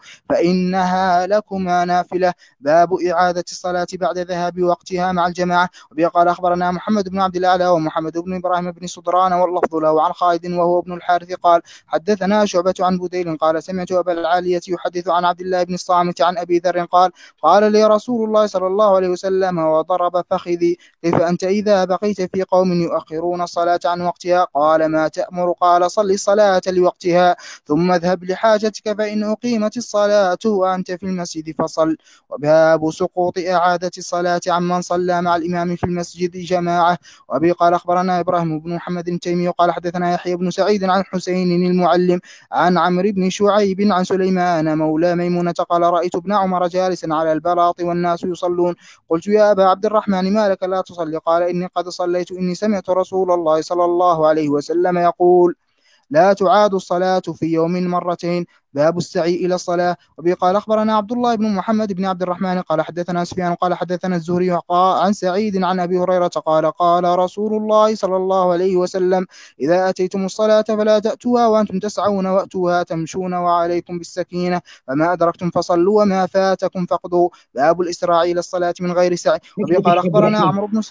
فإنها لكما نافلة. باب إعادة الصلاة بعد ذهاب وقتها مع الجماعة. وبه قال أخبرنا محمد بن عبد الأعلى ومحمد بن إبراهيم بن صدران واللفظ له عن خالد وهو ابن الحارث قال: حدثنا شعبة عن بديل قال: سمعت أبا العالية يحدث عن عبد الله بن الصامت عن أبي ذر قال: قال لي رسول الله صلى الله عليه وسلم وضرب فخذي: كيف أنت إذا بقيت في قوم يؤخرون الصلاة عن وقتها؟ قال: ما تأمر؟ قال: صل الصلاة لوقتها ثم اذهب لحاجتك فإن أقيمت الصلاة وأنت في المسجد فصل. وباب سقوط إعادة الصلاة عمن صلى مع الإمام في المسجد جماعة. وأبي قال أخبرنا إبراهيم بن محمد التيمي قال حدثنا يحيى بن سعيد عن حسين المعلم عن عمرو بن شعيب عن سليمان مولى ميمونة قال: رأيت ابن عمر جالسا على البلاط والناس يصلون. قلت: يا أبا عبد الرحمن، ما لك لا تصلي؟ قال: إني قد صليت، إني سمعت رسول الله صلى الله عليه وسلم يقول: لا تعاد الصلاة في يوم مرتين. باب السعي إلى الصلاة. وبه قال أخبرنا عبد الله بن محمد بن عبد الرحمن قال حدثنا سفيان قال حدثنا الزهري عن سعيد عن أبي هريرة قال: قال رسول الله صلى الله عليه وسلم: إذا أتيتم الصلاة فلا تأتوها وأنتم تسعون، وأتوها تمشون وعليكم بالسكينة، فما أدركتم فصلوا وما فاتكم فاقضوا. باب الإسراع إلى الصلاة من غير سعي. وبه قال أخبرنا عمرو بن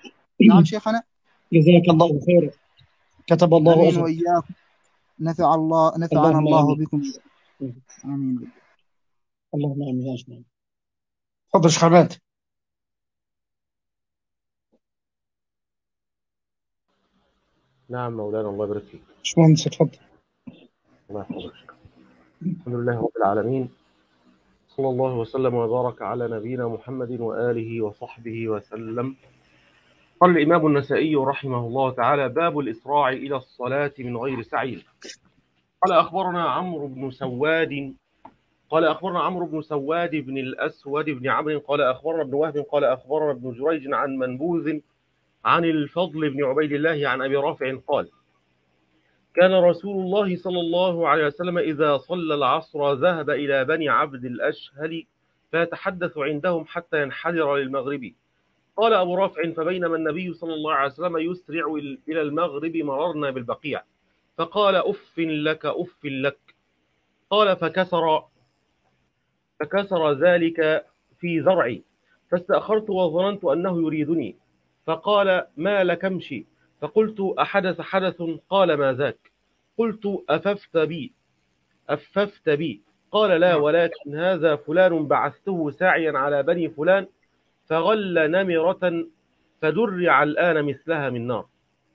نعم شيخنا. جزاك الله خيرا، كتب الله آمين أجرك. وإياكم. نفعنا اللهم الله آمين. بكم. آمين. اللهم آمين أجمعين. تفضل شيخ حماد. نعم مولانا، الله يبارك فيك. باشمهندس اتفضل. الله يحفظك. الحمد لله رب العالمين، صلى الله وسلم وبارك على نبينا محمد وآله وصحبه وسلم. قال الإمام النسائي رحمه الله تعالى: باب الإسراع إلى الصلاة من غير سعي. قال أخبرنا عمرو بن سواد بن الأسود بن عمرو قال أخبرنا ابن وهب قال أخبرنا ابن جريج عن منبوذ عن الفضل بن عبيد الله عن أبي رافع قال: كان رسول الله صلى الله عليه وسلم إذا صلى العصر ذهب إلى بني عبد الأشهل فيتحدث عندهم حتى ينحدر للمغرب. قال أبو رافع: فبينما النبي صلى الله عليه وسلم يسرع إلى المغرب مررنا بالبقيع، فقال: أف لك أف لك. قال: فكسر ذلك في زرعي، فاستأخرت وظننت أنه يريدني، فقال: ما لك امشي. فقلت: أحدث حدث؟ قال: ما ذاك. قلت: أففت بي؟ قال: لا، ولكن هذا فلان بعثته ساعيا على بني فلان فغل نمرة فدرع الآن مثلها من نار.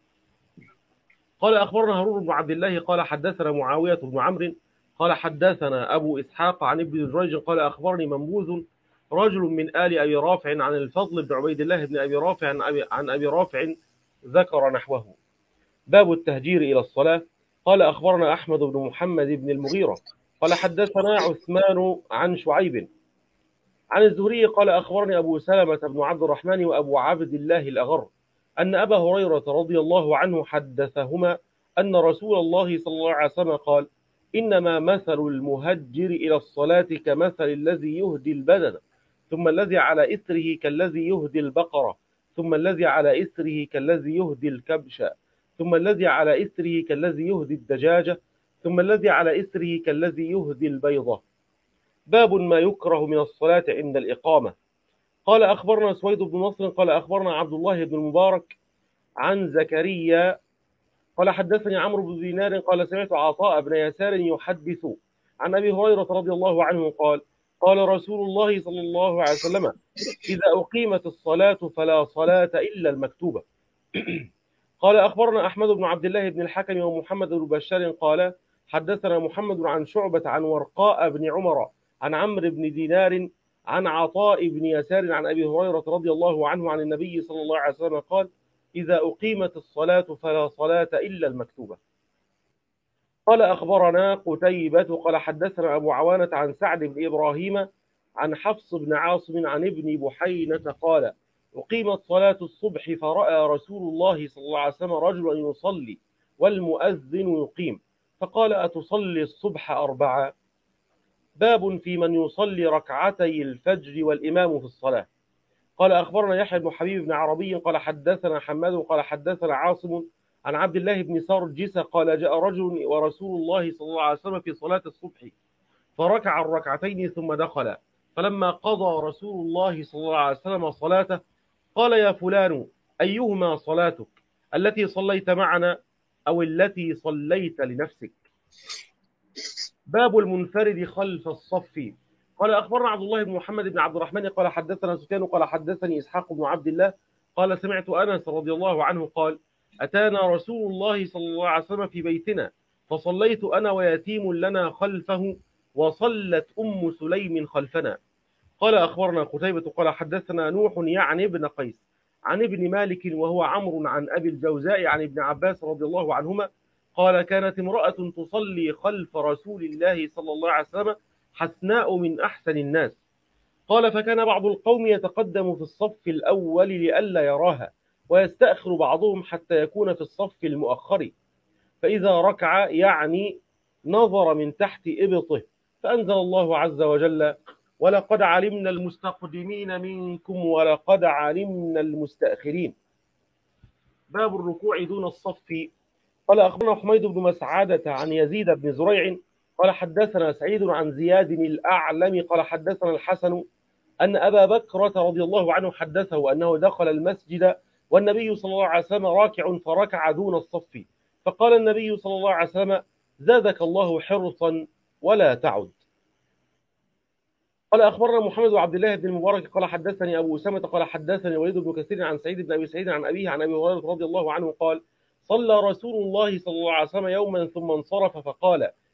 قال أخبرنا هارون بن عبد الله قال حدثنا معاوية بن عمرو قال حدثنا أبو إسحاق عن ابن جريج قال أخبرني منبوذ رجل من آل أبي رافع عن الفضل بن عبيد الله بن أبي رافع عن أبي رافع ذكر نحوه. باب التهجير إلى الصلاة. قال أخبرنا أحمد بن محمد بن المغيرة قال حدثنا عثمان عن شعيب عن الزهري قال أخبرني أبو سلمة بن عبد الرحمن وأبو عبد الله الأغر أن أبا هريرة رضي الله عنه حدثهما أن رسول الله صلى الله عليه وسلم قال: إنما مثل المهجر إلى الصلاة كمثل الذي يهدي البدن ثم الذي على إثره كالذي يهدي البقرة ثم الذي على إثره كالذي يهدي الكبش ثم الذي على إثره كالذي يهدي الدجاجة ثم الذي على إثره كالذي يهدي البيضة. باب ما يكره من الصلاة عند الإقامة. قال أخبرنا سويد بن نصر قال أخبرنا عبد الله بن المبارك عن زكريا قال حدثني عمرو بن دينار قال سمعت عطاء بن يسار يحدث عن أبي هريرة رضي الله عنه قال: قال رسول الله صلى الله عليه وسلم: إذا أقيمت الصلاة فلا صلاة إلا المكتوبة. قال أخبرنا أحمد بن عبد الله بن الحكم ومحمد بن بشار قال حدثنا محمد عن شعبة عن ورقاء بن عمر عن عمرو بن دينار عن عطاء بن يسار عن أبي هريرة رضي الله عنه عن النبي صلى الله عليه وسلم قال: إذا أقيمت الصلاة فلا صلاة إلا المكتوبة. قال أخبرنا قتيبة قال حدثنا أبو عوانة عن سعد بن إبراهيم عن حفص بن عاصم عن ابن بحينة قال: أقيمت صلاة الصبح فرأى رسول الله صلى الله عليه وسلم رجلا يصلي والمؤذن يقيم، فقال: أتصلي الصبح 4؟ باب في من يصلي ركعتي الفجر والإمام في الصلاة. قال أخبرنا يحيى بن حبيب بن عربي قال حدثنا حماد قال حدثنا عاصم عن عبد الله بن سرجس قال: جاء رجل ورسول الله صلى الله عليه وسلم في صلاة الصبح فركع الركعتين ثم دخل، فلما قضى رسول الله صلى الله عليه وسلم صلاته قال: يا فلان، أيهما صلاتك، التي صليت معنا أو التي صليت لنفسك؟ باب المنفرد خلف الصف. قال أخبرنا عبد الله بن محمد بن عبد الرحمن قال حدثنا سفيان قال حدثني إسحاق بن عبد الله قال سمعت أنس رضي الله عنه قال: أتانا رسول الله صلى الله عليه وسلم في بيتنا فصليت أنا ويتيم لنا خلفه وصلت أم سليم خلفنا. قال أخبرنا قتيبة قال حدثنا نوح يعني ابن قيس عن ابن مالك وهو عمرو عن أبي الجوزاء عن ابن عباس رضي الله عنهما قال: كانت امرأة تصلي خلف رسول الله صلى الله عليه وسلم حسناء من أحسن الناس. قال: فكان بعض القوم يتقدم في الصف الأول لئلا يراها ويستأخر بعضهم حتى يكون في الصف المؤخر، فإذا ركع يعني نظر من تحت إبطه، فأنزل الله عز وجل: ولقد علمنا المستقدمين منكم ولقد علمنا المستأخرين. باب الركوع دون الصف. قال أخبرنا حميد بن مسعدة عن يزيد بن زريع قال حدثنا سعيد عن زياد الأعلم قال حدثنا الحسن أن أبا بكرة رضي الله عنه حدثه أنه دخل المسجد والنبي صلى الله عليه وسلم راكع فركع دون الصف، فقال النبي صلى الله عليه وسلم: زادك الله حرصا ولا تعد. قال أخبرنا محمد بن عبد الله بن المبارك قال حدثني أبو أسامة قال حدثني وليد بن كثير عن سعيد بن أبي سعيد عن أبيه عن أبي هريرة رضي الله عنه قال: صلى رسول الله صلى الله عليه وسلم يوما ثم انصرف فقال: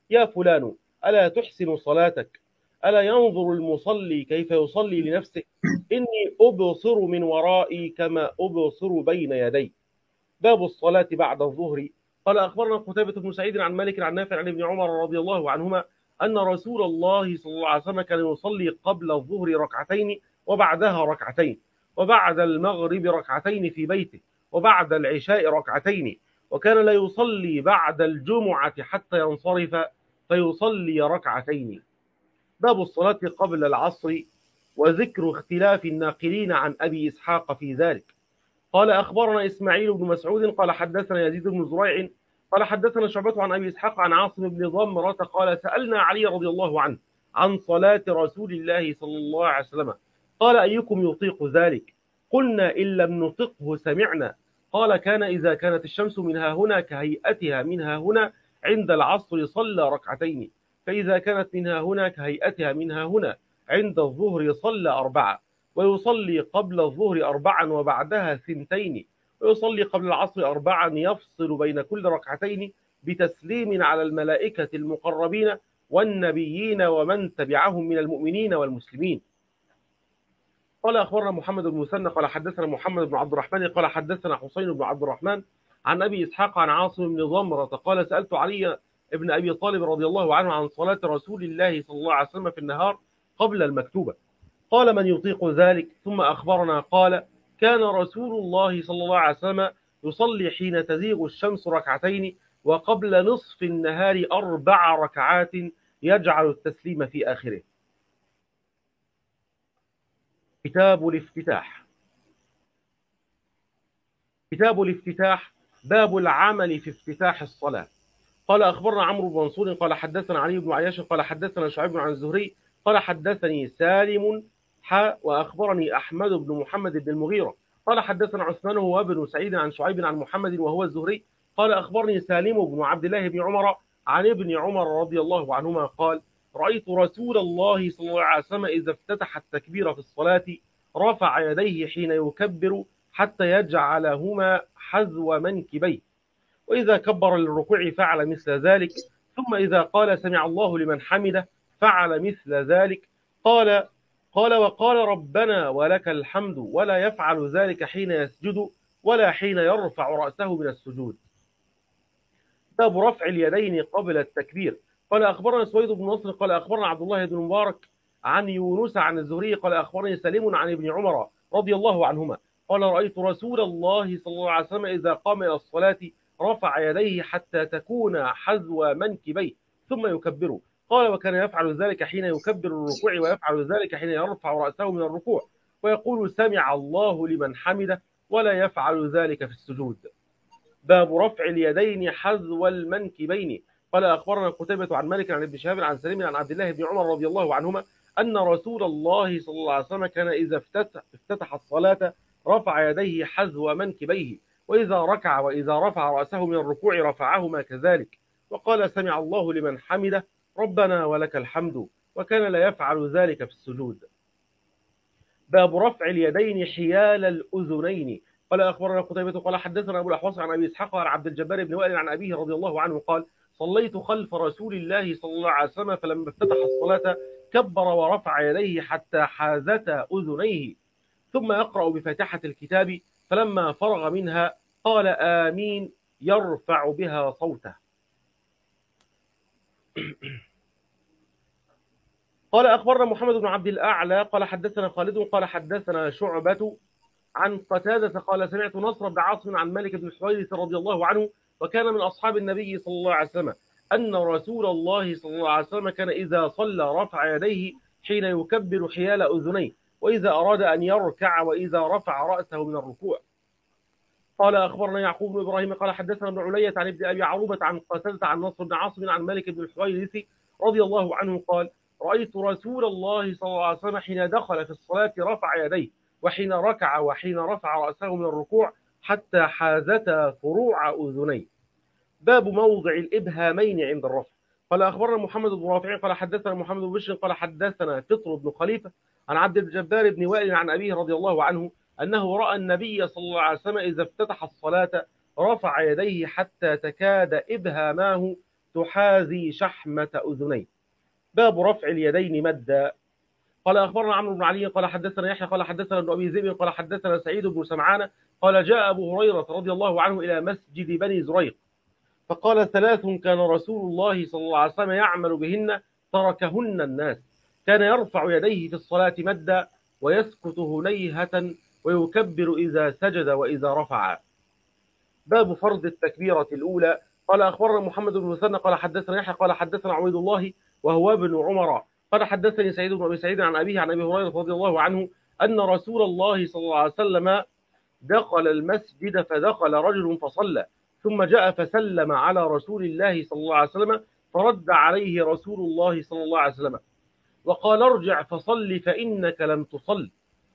يا فلان ألا تحسن صلاتك؟ ألا ينظر المصلي كيف يصلي لنفسه؟ إني أبصر من ورائي كما أبصر بين يدي. باب الصلاة بعد الظهر. قال أخبرنا قتيبة بن سعيد عن مالك عن نافع عن ابن عمر رضي الله عنهما أن رسول الله صلى الله عليه وسلم كان يصلي قبل الظهر ركعتين وبعدها ركعتين، وبعد المغرب ركعتين في بيته، وبعد العشاء ركعتين، وكان لا يصلي بعد الجمعة حتى ينصرف فيصلي ركعتين. باب الصلاة قبل العصر وذكر اختلاف الناقلين عن أبي إسحاق في ذلك. قال أخبرنا إسماعيل بن مسعود قال حدثنا يزيد بن زريع قال حدثنا شعبة عن أبي إسحاق عن عاصم بن ضمرة قال سألنا علي رضي الله عنه عن صلاة رسول الله صلى الله عليه وسلم قال أيكم يطيق ذلك؟ قلنا إن لم نطقه سمعنا. قال كان إذا كانت الشمس منها هنا كهيئتها منها هنا عند العصر صلى ركعتين، فإذا كانت منها هنا كهيئتها منها هنا عند الظهر صلى أربعة، ويصلي قبل الظهر أربعا وبعدها ثنتين، ويصلي قبل العصر أربعا يفصل بين كل ركعتين بتسليم على الملائكة المقربين والنبيين ومن تبعهم من المؤمنين والمسلمين. قال أخبرنا محمد بن مسنى قال حدثنا محمد بن عبد الرحمن قال حدثنا حسين بن عبد الرحمن عن أبي إسحاق عن عاصم بن ضمرة قال سألت علي ابن أبي طالب رضي الله عنه عن صلاة رسول الله صلى الله عليه وسلم في النهار قبل المكتوبة، قال من يطيق ذلك؟ ثم أخبرنا قال كان رسول الله صلى الله عليه وسلم يصلي حين تزيغ الشمس ركعتين، وقبل نصف النهار 4 ركعات يجعل التسليم في آخره. كتاب الافتتاح. كتاب الافتتاح باب العمل في افتتاح الصلاة. قال أخبرنا عمرو بن منصور قال حدثنا علي بن عياش قال حدثنا شعيب عن الزهري قال حدثني سالم وأخبرني أحمد بن محمد بن المغيرة قال حدثنا عثمان هو ابن سعيد عن شعيب عن محمد وهو الزهري قال أخبرني سالم بن عبد الله بن عمر عن ابن عمر رضي الله عنهما قال رأيت رسول الله صلى الله عليه وسلم إذا افتتح التكبير في الصلاة رفع يديه حين يكبر حتى يجعلهما حذو منكبيه، وإذا كبر للركوع فعل مثل ذلك، ثم إذا قال سمع الله لمن حمده فعل مثل ذلك. قال وقال ربنا ولك الحمد، ولا يفعل ذلك حين يسجد ولا حين يرفع رأسه من السجود. باب رفع اليدين قبل التكبير. قال أخبرنا سويد بن نصر قال أخبرنا عبد الله بن مبارك عن يونس عن الزهري قال أخبرني سليم عن ابن عمر رضي الله عنهما قال رأيت رسول الله صلى الله عليه وسلم إذا قام إلى الصلاة رفع يديه حتى تكون حذو منكبيه ثم يكبر. قال وكان يفعل ذلك حين يكبر الركوع، ويفعل ذلك حين يرفع رأسه من الركوع ويقول سمع الله لمن حمده، ولا يفعل ذلك في السجود. باب رفع اليدين حذو المنكبين. قال أخبرنا قتيبة عن مالك عن ابن شهاب عن سليم عن عبد الله بن عمر رضي الله عنهما أن رسول الله صلى الله عليه وسلم كان إذا افتتح الصلاة رفع يديه حذو منكبيه، وإذا ركع وإذا رفع رأسه من الركوع رفعهما كذلك، وقال سمع الله لمن حمده ربنا ولك الحمد، وكان لا يفعل ذلك في السجود. باب رفع اليدين حيال الأذنين. قال أخبرنا قتيبة قال حدثنا أبو الأحوص عن أبي إسحاق عن عبد الجبار بن وائل عن أبيه رضي الله عنه قال صليت خلف رسول الله صلى الله عليه وسلم فلما افتتح الصلاة كبر ورفع يديه حتى حازتا أذنيه، ثم يقرأ بفاتحة الكتاب، فلما فرغ منها قال آمين يرفع بها صوته. قال أخبرنا محمد بن عبد الأعلى قال حدثنا خالد قال حدثنا شعبة عن قتادة قال سمعت نصر بن عاصم عن مالك بن الحويرث رضي الله عنه وكان من أصحاب النبي صلى الله عليه وسلم أن رسول الله صلى الله عليه وسلم كان إذا صلى رفع يديه حين يكبر حيال أذنيه، وإذا أراد أن يركع وإذا رفع رأسه من الركوع. قال أخبرنا يعقوب بن إبراهيم قال حدثنا ابن علية عن ابن أبي عروبة عن قتادة عن نصر بن عاصم عن مالك بن الحويرث رضي الله عنه قال رأيت رسول الله صلى الله عليه وسلم حين دخل في الصلاة رفع يديه، وحين ركع وحين رفع رأسه من الركوع حتى حازتا فروع أذنيه. باب موضع الإبهامين عند الرفع. قال أخبرنا محمد بن رافع قال حدثنا محمد بن بشر قال حدثنا فطر بن خليفة عن عبد الجبار بن وائل عن أبيه رضي الله عنه أنه رأى النبي صلى الله عليه وسلم إذا افتتح الصلاة رفع يديه حتى تكاد إبهاماه تحاذي شحمة أذنيه. باب رفع اليدين مدا. قال أخبرنا عمرو بن علي قال حدثنا يحيى قال حدثنا ابن أبي ذئب قال حدثنا سعيد بن سمعان قال جاء أبو هريرة رضي الله عنه إلى مسجد بني زريق فقال 3 كان رسول الله صلى الله عليه وسلم يعمل بهن تركهن الناس: كان يرفع يديه في الصلاة مدا ويسكت هنيهة ويكبر إذا سجد وإذا رفع. باب فرض التكبيرة الأولى. قال أخبرنا محمد بن مثنى قال حدثنا يحيى قال حدثنا عبيد الله وهو ابن عمر قال حدثني سعيد بن أبي سعيد عن أبيه عن أبي هريرة رضي الله عنه أن رسول الله صلى الله عليه وسلم دخل المسجد فدخل رجل فصلى ثم جاء فسلم على رسول الله صلى الله عليه وسلم فرد عليه رسول الله صلى الله عليه وسلم وقال: ارجع فصل فإنك لم تصل.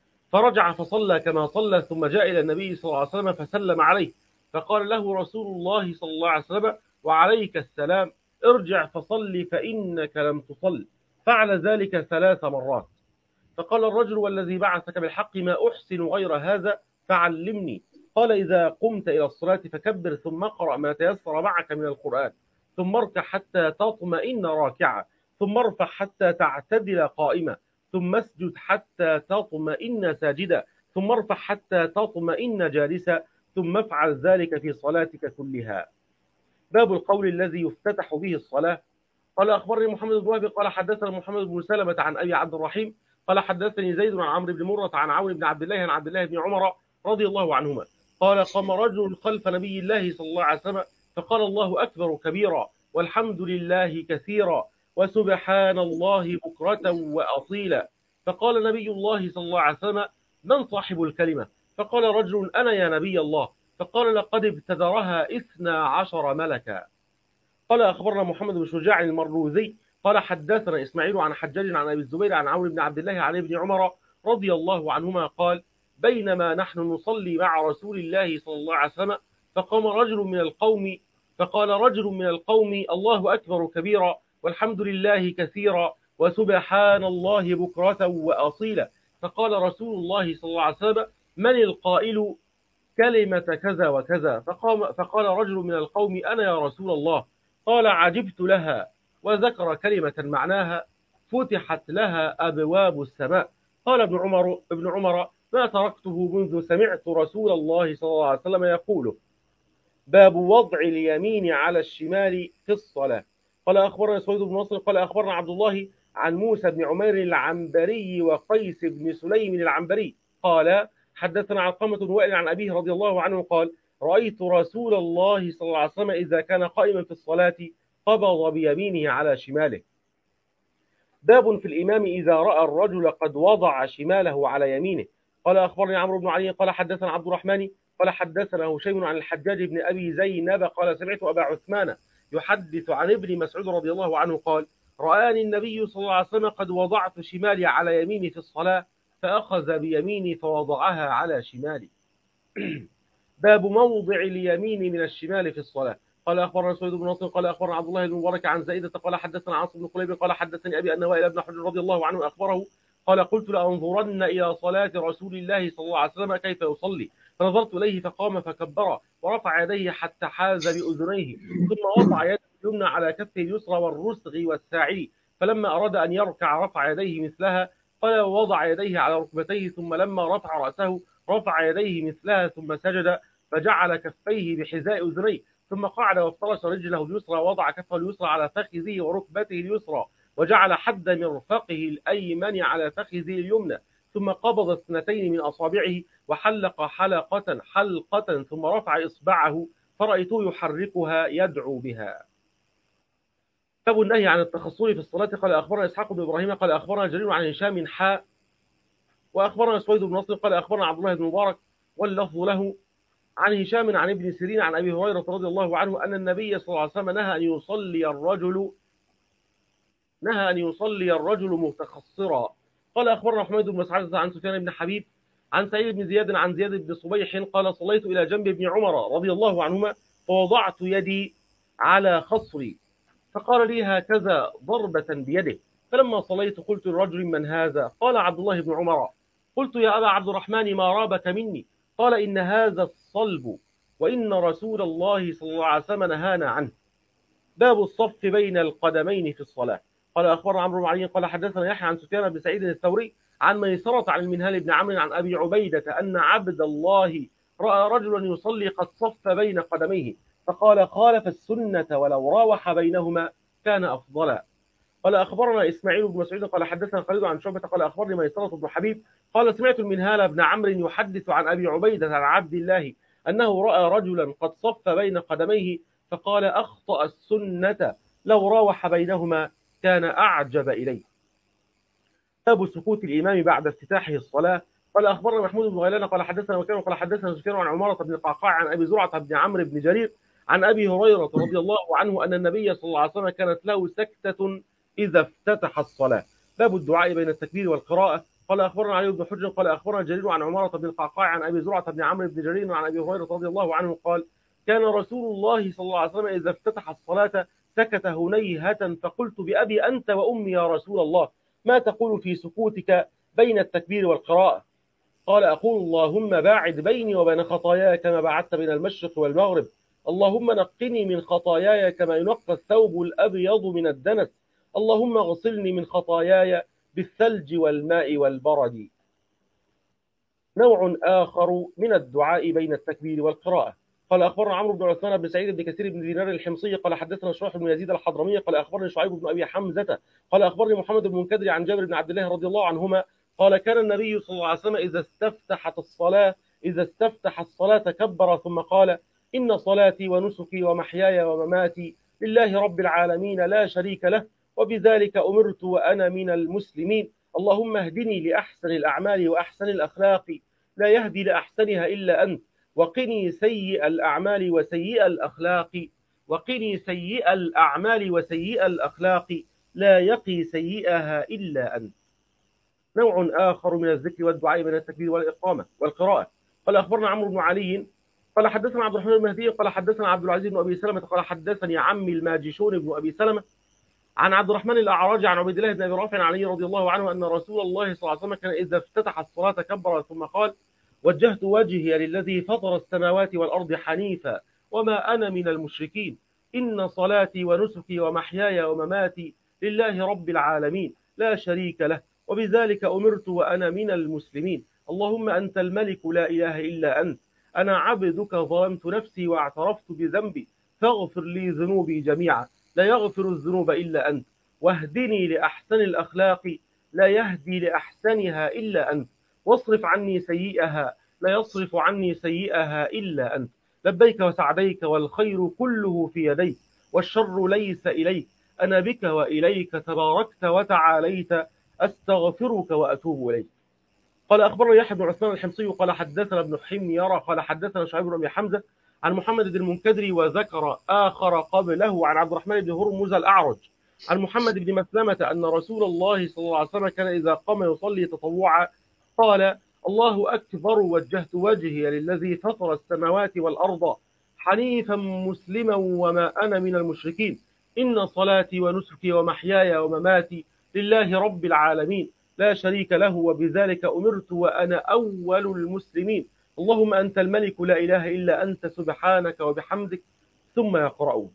فرجع فصلى كما صلى ثم جاء إلى النبي صلى الله عليه وسلم فسلم عليه فقال له رسول الله صلى الله عليه وسلم: وعليك السلام، ارجع فصل فإنك لم تصل. فعل ذلك 3 مرات. فقال الرجل: والذي بعثك بالحق ما أحسن غير هذا فعلمني. قال: إذا قمت إلى الصلاة فكبر ثم اقرأ ما تيسر معك من القرآن ثم اركع حتى تطمئن راكعا ثم ارفع حتى تعتدل قائما ثم اسجد حتى تطمئن ساجدا ثم ارفع حتى تطمئن جالسا ثم افعل ذلك في صلاتك كلها. باب القول الذي يفتتح به الصلاة. قال أخبرني محمد بن وهب قال حدثنا محمد بن سلمة عن أبي عبد الرحيم قال حدثني زيد عن عمرو بن مرة عن عون بن عبد الله عن عبد الله بن عمر رضي الله عنهما قال: قام رجل خلف نبي الله صلى الله عليه وسلم فقال: الله أكبر كبيرا والحمد لله كثيرا وسبحان الله بكرة وأصيلا. فقال نبي الله صلى الله عليه وسلم: من صاحب الكلمة؟ فقال رجل: أنا يا نبي الله. فقال: لقد ابتدرها 12 ملكا. قال أخبرنا محمد بن شجاع المروزي قال حدثنا إسماعيل عن حجاج عن أبي الزبير عن عون بن عبد الله عن ابن عمر رضي الله عنهما قال: بينما نحن نصلي مع رسول الله صلى الله عليه وسلم فقام رجل من القوم فقال رجل من القوم: الله أكبر كبيرا والحمد لله كثيرا وسبحان الله بكرة وأصيلا. فقال رسول الله صلى الله عليه وسلم: من القائل كلمة كذا وكذا؟ فقال رجل من القوم: أنا يا رسول الله. قال: عجبت لها. وذكر كلمة معناها: فتحت لها أبواب السماء. قال ابن عمر: ما تركته منذ سمعت رسول الله صلى الله عليه وسلم يقوله. باب وضع اليمين على الشمال في الصلاة. قال أخبرنا سويد بن نصر قال أخبرنا عبد الله عن موسى بن عمير العنبري وقيس بن سليم العنبري قال حدثنا علقمة وائل عن أبيه رضي الله عنه قال: رأيت رسول الله صلى الله عليه وسلم إذا كان قائما في الصلاة قبض بيمينه على شماله. باب في الإمام إذا رأى الرجل قد وضع شماله على يمينه. قال أخبرني عمرو بن علي قال حدثنا عبد الرحمن قال حدثنا هشيم عن الحجاج بن أبي زينب قال: سمعت أبا عثمان يحدث عن ابن مسعود رضي الله عنه قال: رآني النبي صلى الله عليه وسلم قد وضعت شمالي على يميني في الصلاة فأخذ بيميني فوضعها على شمالي. باب موضع اليمين من الشمال في الصلاة. قال أخبرنا سويد بن نصر قال أخبرنا عبد الله بن مبارك عن زائدة قال حدثنا عاصم بن قليب قال حدثني أبي أن وائل بن حجر رضي الله عنه أخبره قال: قلت لأنظرن إلى صلاة رسول الله صلى الله عليه وسلم كيف يصلي. فنظرت إليه فقام فكبر ورفع يديه حتى حاز بأذنيه ثم وضع يده اليمنى على كفه اليسرى والرسغ والساعد فلما أراد أن يركع رفع يديه مثلها. قال: ووضع يديه على ركبتيه ثم لما رفع رأسه رفع يديه مثلها ثم سجد فجعل كفيه بحذاء أذنيه ثم قعد وافترش رجله اليسرى ووضع كفه اليسرى على فخذه وركبته اليسرى وجعل حد مرفقه الأيمن على فخذه اليمنى ثم قبض 2 من أصابعه وحلق حلقة ثم رفع إصبعه فرأيته يحركها يدعو بها. باب النهي عن التخصر في الصلاة. قال أخبرنا إسحاق بن إبراهيم قال أخبرنا جرير عن هشام حاء وأخبرنا سويد بن نصر قال أخبرنا عبد الله بن مبارك واللفظ له عن هشام عن ابن سيرين عن أبي هريرة رضي الله عنه أن النبي صلى الله عليه وسلم نهى أن يصلي الرجل متخصرا. قال أخبرنا حميد بن مسعود عن سفيان بن حبيب عن سعيد بن زياد عن زياد بن صبيح قال: صليت إلى جنب ابن عمر رضي الله عنهما فوضعت يدي على خصري فقال لي هكذا ضربة بيده. فلما صليت قلت لرجل: من هذا؟ قال: عبد الله بن عمر. قلت: يا أبا عبد الرحمن ما رابك مني؟ قال: إن هذا الصلب وإن رسول الله صلى الله عليه وسلم نهانا عنه. باب الصف بين القدمين في الصلاة. قال أخبرنا عمرو بن علي قال حدثنا يحيى عن سفيان بن سعيد الثوري عن ميسرة عن المنهال بن عمرو عن أبي عبيدة أن عبد الله رأى رجلا يصلي قد صف بين قدميه فقال خالف السنة ولو راوح بينهما كان أفضلا. قال أخبرنا إسماعيل بن مسعود قال حدثنا خالد عن شعبة قال أخبرني ميسرة بن حبيب قال سمعت المنهال بن عمرو يحدث عن أبي عبيدة عن عبد الله أنه رأى رجلا قد صف بين قدميه فقال أخطأ السنة لو راوح بينهما كان أعجب إليه. باب سكوت الإمام بعد افتتاحه الصلاة. قال أخبرنا محمود بن غيلان قال حدثنا وكان قال حدثنا سفيان عن عمارة بن القعقاع عن أبي زرعة بن عمرو بن جرير عن أبي هريرة رضي الله عنه أن النبي صلى الله عليه وسلم كانت له سكتة إذا افتتح الصلاة. باب الدعاء بين التكبير والقراءة. قال أخبرنا علي بن حجر قال أخبرنا جرير عن عمارة بن القعقاع عن أبي زرعة بن عمرو بن جرير عن أبي هريرة رضي الله عنه قال كان رسول الله صلى الله عليه وسلم إذا افتتح الصلاة سكت هنيهة فقلت بأبي أنت وأمي يا رسول الله ما تقول في سكوتك بين التكبير والقراءة؟ قال أقول اللهم باعد بيني وبين خطاياي كما بعدت بين المشرق والمغرب اللهم نقني من خطاياي كما ينقى الثوب الأبيض من الدنس اللهم اغسلني من خطاياي بالثلج والماء والبرد. نوع آخر من الدعاء بين التكبير والقراءة. قال أخبرنا عمرو بن عثمان بن سعيد بن كثير بن دينار الحمصي قال حدثنا شريح بن يزيد الحضرمي قال أخبرني شعيب بن أبي حمزة قال أخبرني محمد بن منكدر عن جابر بن عبد الله رضي الله عنهما قال كان النبي صلى الله عليه وسلم إذا استفتح الصلاة كبر ثم قال إن صلاتي ونسكي ومحياي ومماتي لله رب العالمين لا شريك له وبذلك أمرت وأنا من المسلمين اللهم اهدني لأحسن الأعمال وأحسن الأخلاق لا يهدي لأحسنها إلا أنت وقني سيء الأعمال وسيء الأخلاق لا يقي سيئها إلا أنت. نوع آخر من الذكر والدعاء من التكبير والإقامة والقراءة. قال أخبرنا عمرو بن علي قال حدثنا عبد الرحمن المهدي قال حدثنا عبد العزيز بن أبي سلمة قال حدثني عمي الماجشون بن أبي سلمة عن عبد الرحمن الأعرج عن عبيد الله بن أبي رافع عن علي رضي الله عنه أن رسول الله صلى الله عليه وسلم كان إذا افتتح الصلاة كبر ثم قال وجهت وجهي للذي فطر السماوات والأرض حنيفا وما أنا من المشركين إن صلاتي ونسكي ومحياي ومماتي لله رب العالمين لا شريك له وبذلك أمرت وأنا من المسلمين اللهم أنت الملك لا إله إلا أنت أنا عبدك ظلمت نفسي واعترفت بذنبي فاغفر لي ذنوبي جميعا لا يغفر الذنوب إلا أنت واهدني لأحسن الأخلاق لا يهدي لأحسنها إلا أنت واصرف عني سيئها لا يصرف عني سيئها إلا أنت لبيك وسعديك والخير كله في يديك والشر ليس إليك أنا بك وإليك تباركت وتعاليت أستغفرك وأتوب إليك. قال أخبرنا يحيى بن عثمان الحمصي قال حدثنا ابن حميرة قال حدثنا شعيب بن أبي حمزة عن محمد بن المنكدر وذكر آخر قبله عن عبد الرحمن بن هرمز الأعرج عن محمد بن مسلمة أن رسول الله صلى الله عليه وسلم كان إذا قام يصلي تطوعا قال الله أكبر وجهت وجهي للذي فطر السماوات والأرض حنيفا مسلما وما أنا من المشركين إن صلاتي ونسكي ومحياي ومماتي لله رب العالمين لا شريك له وبذلك أمرت وأنا أول المسلمين اللهم أنت الملك لا إله إلا أنت سبحانك وبحمدك ثم يقرؤون.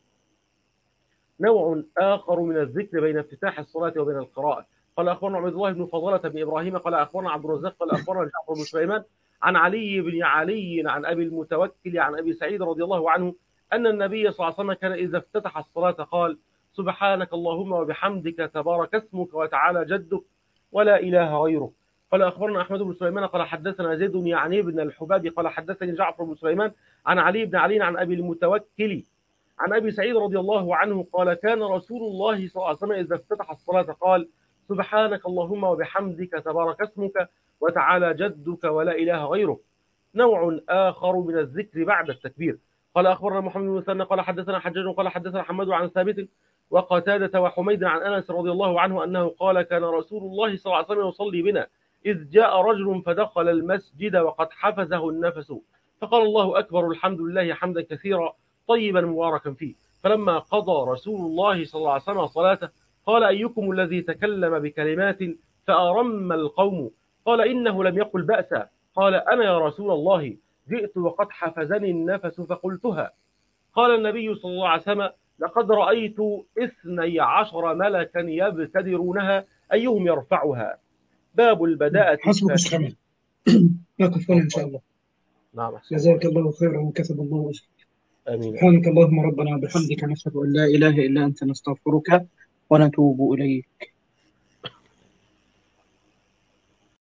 نوع آخر من الذكر بين افتتاح الصلاة وبين القراءة. قال أخبرنا عبد الله بن فضالة بن إبراهيم قال أخبرنا عبد الرزاق قال أخبرنا جعفر بن سليمان عن علي بن علي عن أبي المتوكل عن أبي سعيد رضي الله عنه أن النبي صلى الله عليه وسلم كان إذا افتتح الصلاة قال سبحانك اللهم وبحمدك تبارك اسمك وتعالى جدك ولا إله غيرك. قال أخبرنا أحمد بن سليمان قال حدثنا زيد يعني بن الحباب قال حدثني جعفر بن سليمان عن علي بن علي عن أبي المتوكل عن أبي سعيد رضي الله عنه قال كان رسول الله صلى الله عليه وسلم إذا افتتح الصلاة قال سبحانك اللهم وبحمدك تبارك اسمك وتعالى جدك ولا إله غيرك. نوع آخر من الذكر بعد التكبير. قال أخبرنا محمد بن مثنى قال حدثنا حجاج قال حدثنا حماد عن ثابت وقتادة وحميد عن أنس رضي الله عنه أنه قال كان رسول الله صلى الله عليه وسلم يصلي بنا إذ جاء رجل فدخل المسجد وقد حفزه النفس فقال الله أكبر الحمد لله حمدا كثيرا طيبا مباركا فيه فلما قضى رسول الله صلى الله عليه وسلم صلاته قال أيكم الذي تكلم بكلمات فأرم القوم قال إنه لم يقل بأسا قال أنا يا رسول الله جئت وقد حفزني النفس فقلتها قال النبي صلى الله عليه وسلم لقد رأيت 12 ملكا يبتدرونها أيهم يرفعها. باب البداءة حسبك الفاتحة. استمع. نقف هنا إن شاء الله. نعم، أحسن الله جزاك عليك. الله خيرا وكتب الله أجرك. آمين. سبحانك اللهم ربنا وبحمدك نشهد أن لا إله إلا أنت نستغفرك ونتوب إليك.